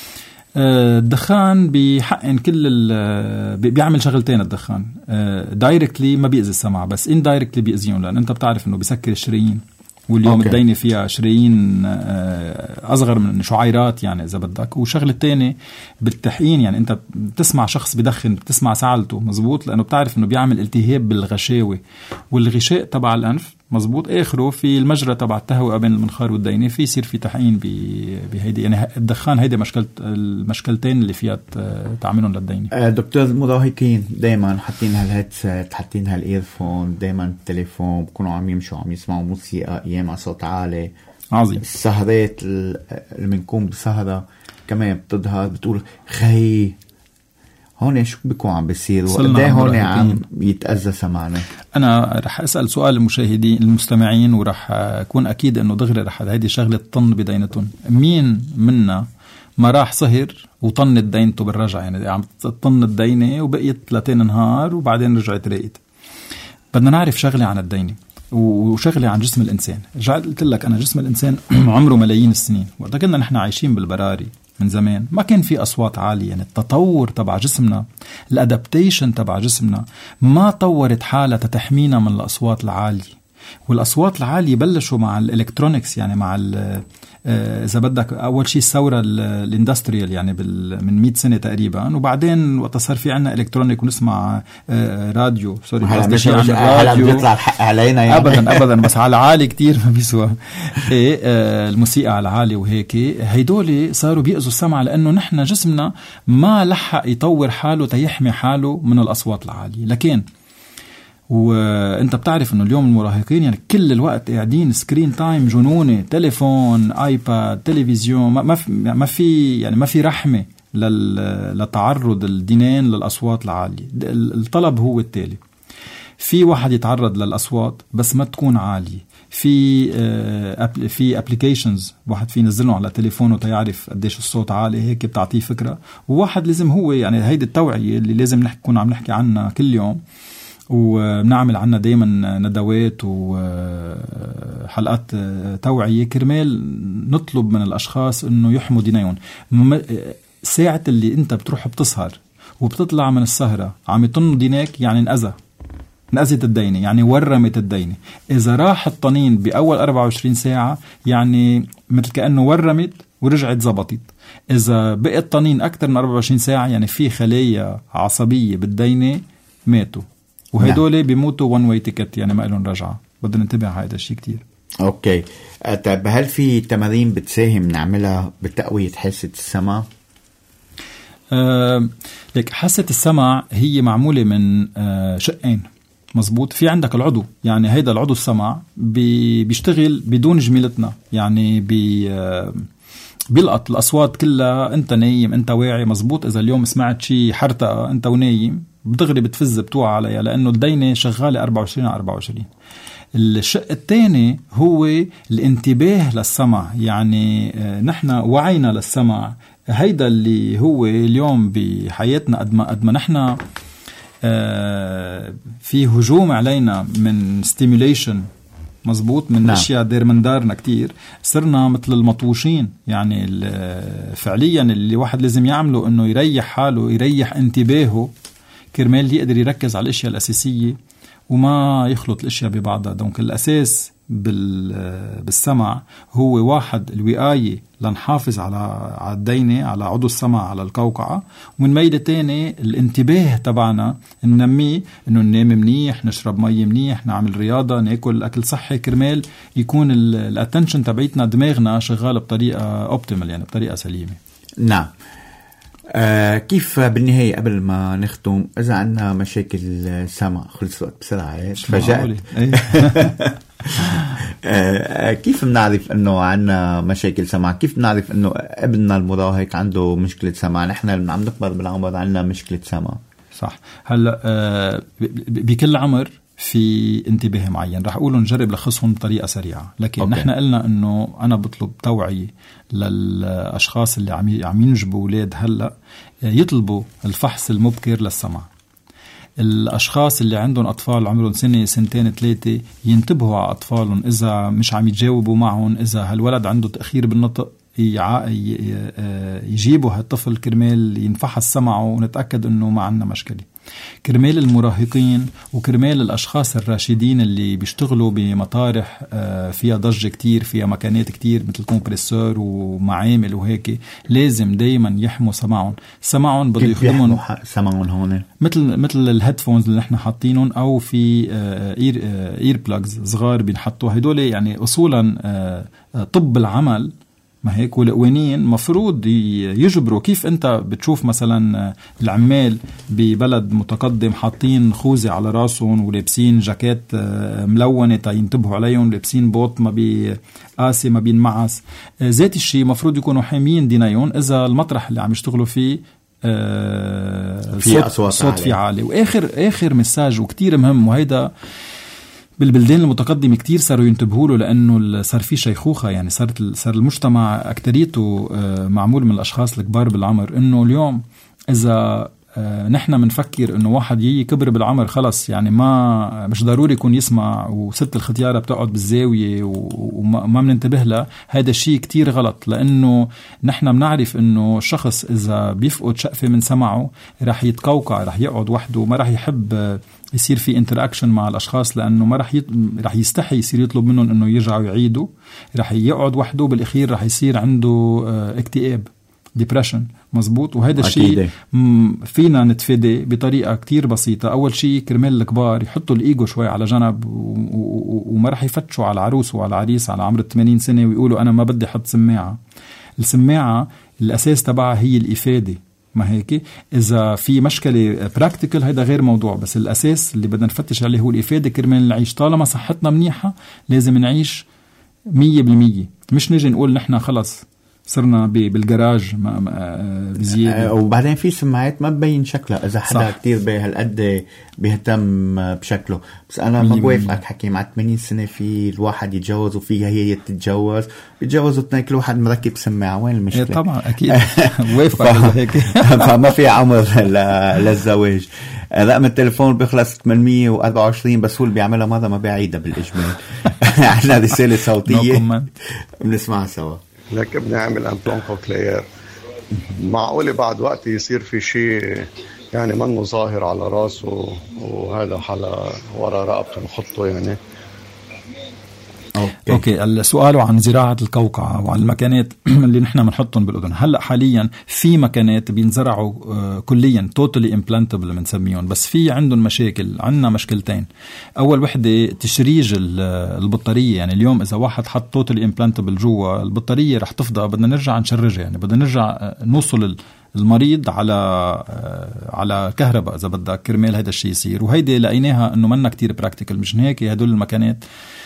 الدخان بيحقن كل بيعمل شغلتين. الدخان دايركتلي ما بيأذي السمع، بس اندايركتلي بيأذيهم، لأن أنت بتعرف إنه بيسكر الشرايين، واليوم أوكي. الدينة فيها شرايين أصغر من شعيرات يعني إذا بدك. وشغل التاني بالتحقين، يعني أنت بتسمع شخص بدخن بتسمع سعلته مزبوط، لأنه بتعرف إنه بيعمل التهاب بالغشاوة، والغشاء تبع الأنف مزبوط آخره في المجرى تبع التهوئة بين المنخار والدينة، في يصير في تحقين بهيدي. يعني الدخان هيدي مشكلة المشكلتين اللي فيها تعملهم للدينة. دكتور المراهقين دايما حاطين هالهيدسيت، حاطين هالإيرفون، دايما التليفون بكونوا عم يمشوا عم يسمعوا موسيقى أيام على صوت عالي. عظيم. السهرات اللي بنكون بسهرة كمان بتظهر بتقول خي هون شو بيكون عم بيصير وقديه هون عم يتأذى سمعنا. أنا رح أسأل سؤال المشاهدين المستمعين، ورح أكون أكيد إنه دغري رح هيدي شغلة طن بدينتهم. مين منا ما راح سهر وطنت دينته بالرجع؟ يعني عم تطن الدينة وبقيت ثلاثين نهار وبعدين رجعت راقت. بدنا نعرف شغلة عن الدينة وشغلة عن جسم الإنسان. قلت لك أنا جسم الإنسان عمره ملايين السنين، وقت كنا نحن عايشين بالبراري من زمان ما كان في أصوات عالية. يعني التطور تبع جسمنا، الأدابتيشن تبع جسمنا ما طورت حالة تتحمينا من الأصوات العالية. والأصوات العالية بلشوا مع الإلكترونيكس، يعني مع إذا بدك أول شيء الثورة الاندستريال يعني من مئة سنة تقريبا، وبعدين وقت صار في عنا إلكترونيك ونسمع راديو. سوري هلا شيء عن الراديو بيطلع الحق علينا يعني. أبدا أبدا بس على العالي كتير ما بيسوى. إيه الموسيقى على العالي وهيك هيدولي صاروا بيأذوا السمع، لأنه نحن جسمنا ما لحق يطور حاله تيحمي حاله من الأصوات العالية. لكن وانت بتعرف انه اليوم المراهقين يعني كل الوقت قاعدين سكرين تايم جنوني، تليفون، ايباد، تلفزيون، ما في ما في يعني ما في رحمه لتعرض الدينين للاصوات العاليه. الطلب هو التالي: في واحد يتعرض للاصوات بس ما تكون عاليه. في آه في ابليكيشنز واحد في ينزلهم على تليفونه تيعرف قديش الصوت عالي، هيك بتعطيه فكره. وواحد لازم هو يعني هيدي التوعيه اللي لازم نكون عم نحكي عنها كل يوم، وبنعمل عنا دايما ندوات وحلقات توعيه كرمال نطلب من الاشخاص انه يحموا دينيهم. ساعه اللي انت بتروح بتسهر وبتطلع من السهره عم يطن دينك، يعني انأذى نأذت الدينة، يعني ورمت الدينة. إذا راح الطنين بأول أربعة وعشرين ساعة يعني مثل كأنه ورمت ورجعت زبطت. إذا بقى الطنين أكتر من أربعة وعشرين ساعة يعني في خلايا عصبية بالدينة ماتوا، وهيدول نعم. بيموتوا one way ticket، يعني ما لهم رجعة. بدنا ننتبه على هذا الشيء كتير. أوكي. طيب هل في تمارين بتساهم نعملها بتقوية حاسة السمع؟ أه لك حاسة السمع هي معمولة من أه شقين، مزبوط. في عندك العضو، يعني هيدا العضو السمع بي بيشتغل بدون جميلتنا، يعني بي بيلقط الأصوات كلها أنت نايم أنت واعي، مزبوط. إذا اليوم سمعت شي حرتقة أنت ونايم بتغري بتفز بتوع عليها، لأنه الدينة شغالة أربعة وعشرين على أربعة وعشرين. الشق الثاني هو الانتباه للسمع، يعني نحن وعينا للسمع. هيدا اللي هو اليوم بحياتنا قد ما قد ما نحن آه في هجوم علينا من ستيميوليشن، مزبوط، من نعم. اشياء دير من دارنا كتير، صرنا مثل المطوشين. يعني فعليا اللي واحد لازم يعمله انه يريح حاله، يريح انتباهه كرمال يقدر يركز على الاشياء الاساسيه وما يخلط الاشياء ببعضها. دونك الاساس بالسمع هو واحد الوقاية لنحافظ على على الدينة، على عضو السمع، على القوقعة. ومن ميلة تاني الانتباه تبعنا ننميه، انه ننام منيح، نشرب مي منيح، نعمل رياضة، ناكل اكل صحي كرمال يكون الاتنشن تبعيتنا دماغنا شغال بطريقة اوبتيمال، يعني بطريقة سليمة. نعم. آه كيف بالنهاية قبل ما نختم، إذا عندنا مشاكل سمع، خلص وقت بسرعة تفاجأت آه كيف بنعرف انه عنا مشاكل سمع؟ كيف بنعرف انه ابننا المراهق عنده مشكلة سمع؟ نحن اللي عم نكبر بالعمر عنا مشكلة سمع. صح. هلا آه بكل عمر في انتباه معين، رح أقوله نجرب لخصهم بطريقة سريعة، لكن أوكي. نحن قلنا أنه أنا بطلب توعية للأشخاص اللي عم عم ينجبوا أولاد هلأ يطلبوا الفحص المبكر للسمع. الأشخاص اللي عندهم أطفال عمرهم سنة سنتين ثلاثة ينتبهوا على أطفالهم إذا مش عم يتجاوبوا معهم، إذا هالولد عنده تأخير بالنطق يجيبوا هالطفل كرمال ينفحص سمعه ونتأكد أنه ما عندنا مشكلة. كرمال المراهقين وكرمال الأشخاص الراشدين اللي بيشتغلوا بمطارح فيها ضجة كتير، فيها مكانات كتير مثل كومبريسور ومعامل وهيك، لازم دايما يحموا سمعهم. سمعهم بده يخدمهم سمعهم هون مثل مثل الهيدفونز اللي نحن حاطينهم، أو في إير إير بلاجز صغار بنحطوا. هدول يعني أصولا طب العمل ما هيك، والقوانين مفروض يجبروا. كيف أنت بتشوف مثلا العمال ببلد متقدم حاطين خوذة على راسهم ولابسين جاكيت ملونة ينتبهوا عليهم، لابسين بوط ما بيقاسي ما بينمعس، ذات الشيء مفروض يكونوا حاميين دينيون إذا المطرح اللي عم يشتغلوا فيه في صوت, أصوات صوت فيه عالي. وآخر آخر مساج وكتير مهم، وهيدا بالبلدان المتقدمة كتير صاروا ينتبهوا له، لأنه صار في شيخوخة، يعني صارت صار المجتمع أكتريته معمول من الأشخاص الكبار بالعمر. إنه اليوم إذا نحن منفكر إنه واحد يجي كبر بالعمر خلص يعني ما مش ضروري يكون يسمع، وست الختيارة بتقعد بالزاوية وما مننتبه لها، هذا الشيء كتير غلط. لأنه نحن بنعرف إنه الشخص إذا بيفقد شقفة من سمعه رح يتقوقع، رح يقعد وحده، ما رح يحب يصير في انتراكشن مع الأشخاص، لأنه ما رح يت... رح يستحي يصير يطلب منهم إنه يرجعوا يعيدوا، رح يقعد وحده، بالأخير رح يصير عنده اكتئاب depression. مزبوط. وهذا الشيء فينا نتفادى بطريقة كتير بسيطة. أول شيء كرمال الكبار يحطوا الإيجو شوي على جنب، و... و... وما رح يفتشوا على العروس وعلى العريس على عمر ثمانين سنة ويقولوا أنا ما بدي حط سماعة. السماعة الأساس تبعها هي الإفادة، ما هيك. إذا في مشكلة براكتيكال هيدا غير موضوع، بس الأساس اللي بدنا نفتش عليه هو الإفادة كرمال نعيش. طالما صحتنا منيحة لازم نعيش مية بالمية، مش نجي نقول نحنا خلص صرنا بالجراج بزيادة. وبعدين في سماعات ما ببين شكلها إذا حدا كتير بهالقد بيهتم بشكله. بس أنا ما بوافقك حكيم، على ثمانين سنة في الواحد يتجوز وفيها هي تتجوز، يتجوزوا اثنين كل واحد مركب سماعة، وين المشكلة؟ طبعا أكيد وافقك هيك. فما في عمر للزواج. رقم التليفون بيخلص ثمانمية وأربعة وعشرين، بس هو اللي بيعملها مرة ما بيعيدها بالإجمال. احنا رسالة صوتية بنسمعها سوا. لك بنعمل امبلان كوكلير، معقول بعد وقت يصير في شيء يعني منه ظاهر على راسه وهذا حلا ورا رقبته نحطه يعني. أوكي. اوكي السؤال عن زراعة القوقعة وعن المكانات اللي نحن بنحطهم بالأردن. هلا حاليا في مكانات بينزرعوا آه كليا توتالي امبلانتبل بنسميهم، بس في عندهم مشاكل. عندنا مشكلتين. اول وحده تشريج البطارية، يعني اليوم اذا واحد حط توتالي امبلانتبل جوا البطارية رح تفضى، بدنا نرجع نشرجها، يعني بدنا نرجع نوصل المريض على على كهرباء اذا بدك كرمال هذا الشيء يصير. وهيدي لقيناها انه منا كتير براكتيكال، مش هيك هدول المكانات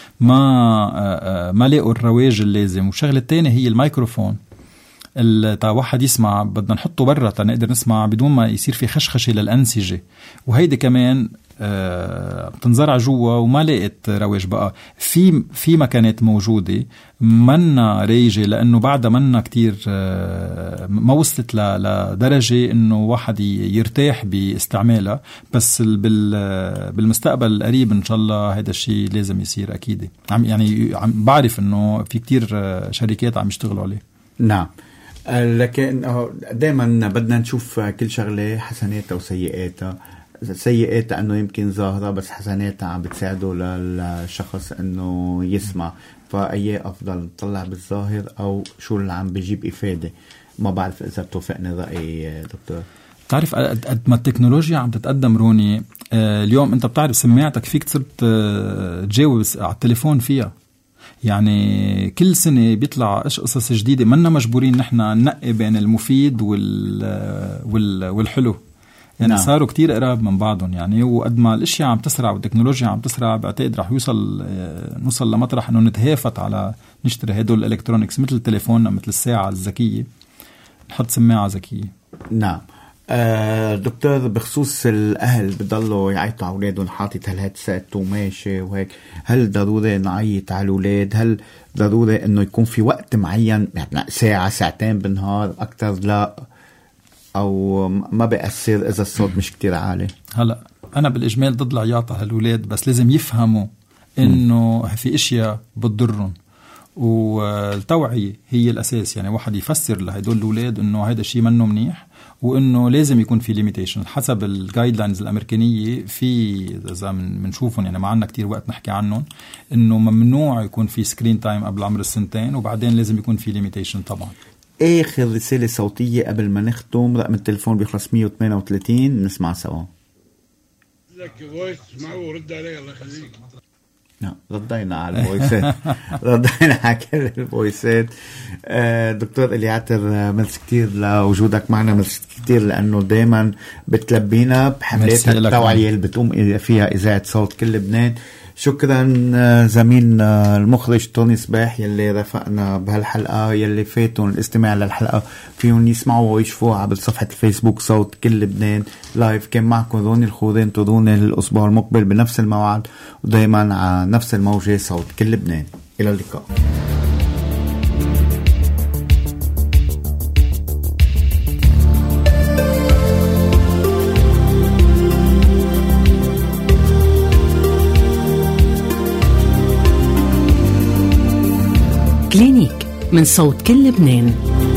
ما ما لقوا الرواج اللازم. والشغله الثانيه هي الميكروفون، تا واحد يسمع بدنا نحطه برا تنقدر نسمع بدون ما يصير في خشخشه للأنسجة، وهيدي كمان بتنزرع جوا وما لقيت رواج. بقى في في مكانات موجوده منا رايجه لانه بعدها منا كتير ما وصلت لدرجه انه واحد يرتاح باستعمالها، بس بالمستقبل القريب ان شاء الله هذا الشيء لازم يصير اكيد. عم يعني عم بعرف انه في كتير شركات عم يشتغلوا عليه. نعم، لكن دائما بدنا نشوف كل شغله حسناتها وسيئاتها. سيئاتها انه يمكن ظاهرة، بس حسناتها عم بتساعده للشخص انه يسمع. فأي افضل نطلع بالظاهر او شو اللي عم بيجيب افادة؟ ما بعرف اذا بتوافقني رأي دكتور. تعرف قد ما التكنولوجيا عم تتقدم روني، اليوم انت بتعرف سماعتك فيك تصير تجاوب على التليفون فيها. يعني كل سنة بيطلع ايش قصص جديدة، منا مجبورين نحن ننقي بين المفيد وال وال والحلو. يعني نعم. صاروا كتير قراب من بعضهم يعني. وقد ما الاشياء عم تسرع والتكنولوجيا عم تسرع، بعتقد رح يوصل نوصل لمطرح انه نتهافت على نشتري هدول الالكترونيكس مثل التليفون مثل الساعة الذكية، نحط سماعة ذكية. نعم. آه دكتور، بخصوص الأهل بضلوا يعيطوا على أولادهم حاطط هالهيدسيت وماشي وهيك، هل ضروري نعيط على الأولاد؟ هل ضروري إنه يكون في وقت معين، يعني ساعة ساعتين بالنهار أكتر؟ لا، أو ما بيأثر إذا الصوت مش كتير عالي؟ هلأ أنا بالإجمال ضد العياط على الأولاد، بس لازم يفهموا إنه في إشياء بتضرهم، والتوعية هي الأساس. يعني واحد يفسر لهدول الأولاد إنه هذا الشيء منه منيح، وإنه لازم يكون في ليميتيشن حسب الجايدلاينز الأمريكانية. في إذا منشوفهم يعني ما عنا كتير وقت نحكي عنهم، إنه ممنوع يكون في سكرين تايم قبل عمر السنتين، وبعدين لازم يكون في ليميتيشن طبعا. آخر رسالة صوتية قبل ما نختم، رقم التليفون بيخلص مية وثمانية وثلاثين، نسمع سوا. لك فويس اسمعوا ورد علي الله يخليك. نعم، ردينا على الفويسات ردينا على كل الفويسات. آه دكتور إلي عاتر، ملس كتير لوجودك معنا، ملس كتير لأنه دايما بتلبينا بحملات التوعية اللي بتقوم فيها إذاعة صوت كل لبنان. شكرا زميلنا المخرج توني صباح يلي رافقنا بهالحلقة. يلي فاتوا الاستماع للحلقة فيهم يسمعوا ويشوفوها عبر صفحة الفيسبوك صوت كل لبنان لايف. كان معكم روني الخوري، انتظروني الأسبوع المقبل بنفس الموعد ودايما على نفس الموجة صوت كل لبنان. إلى اللقاء. كلينيك من صوت كل لبنان.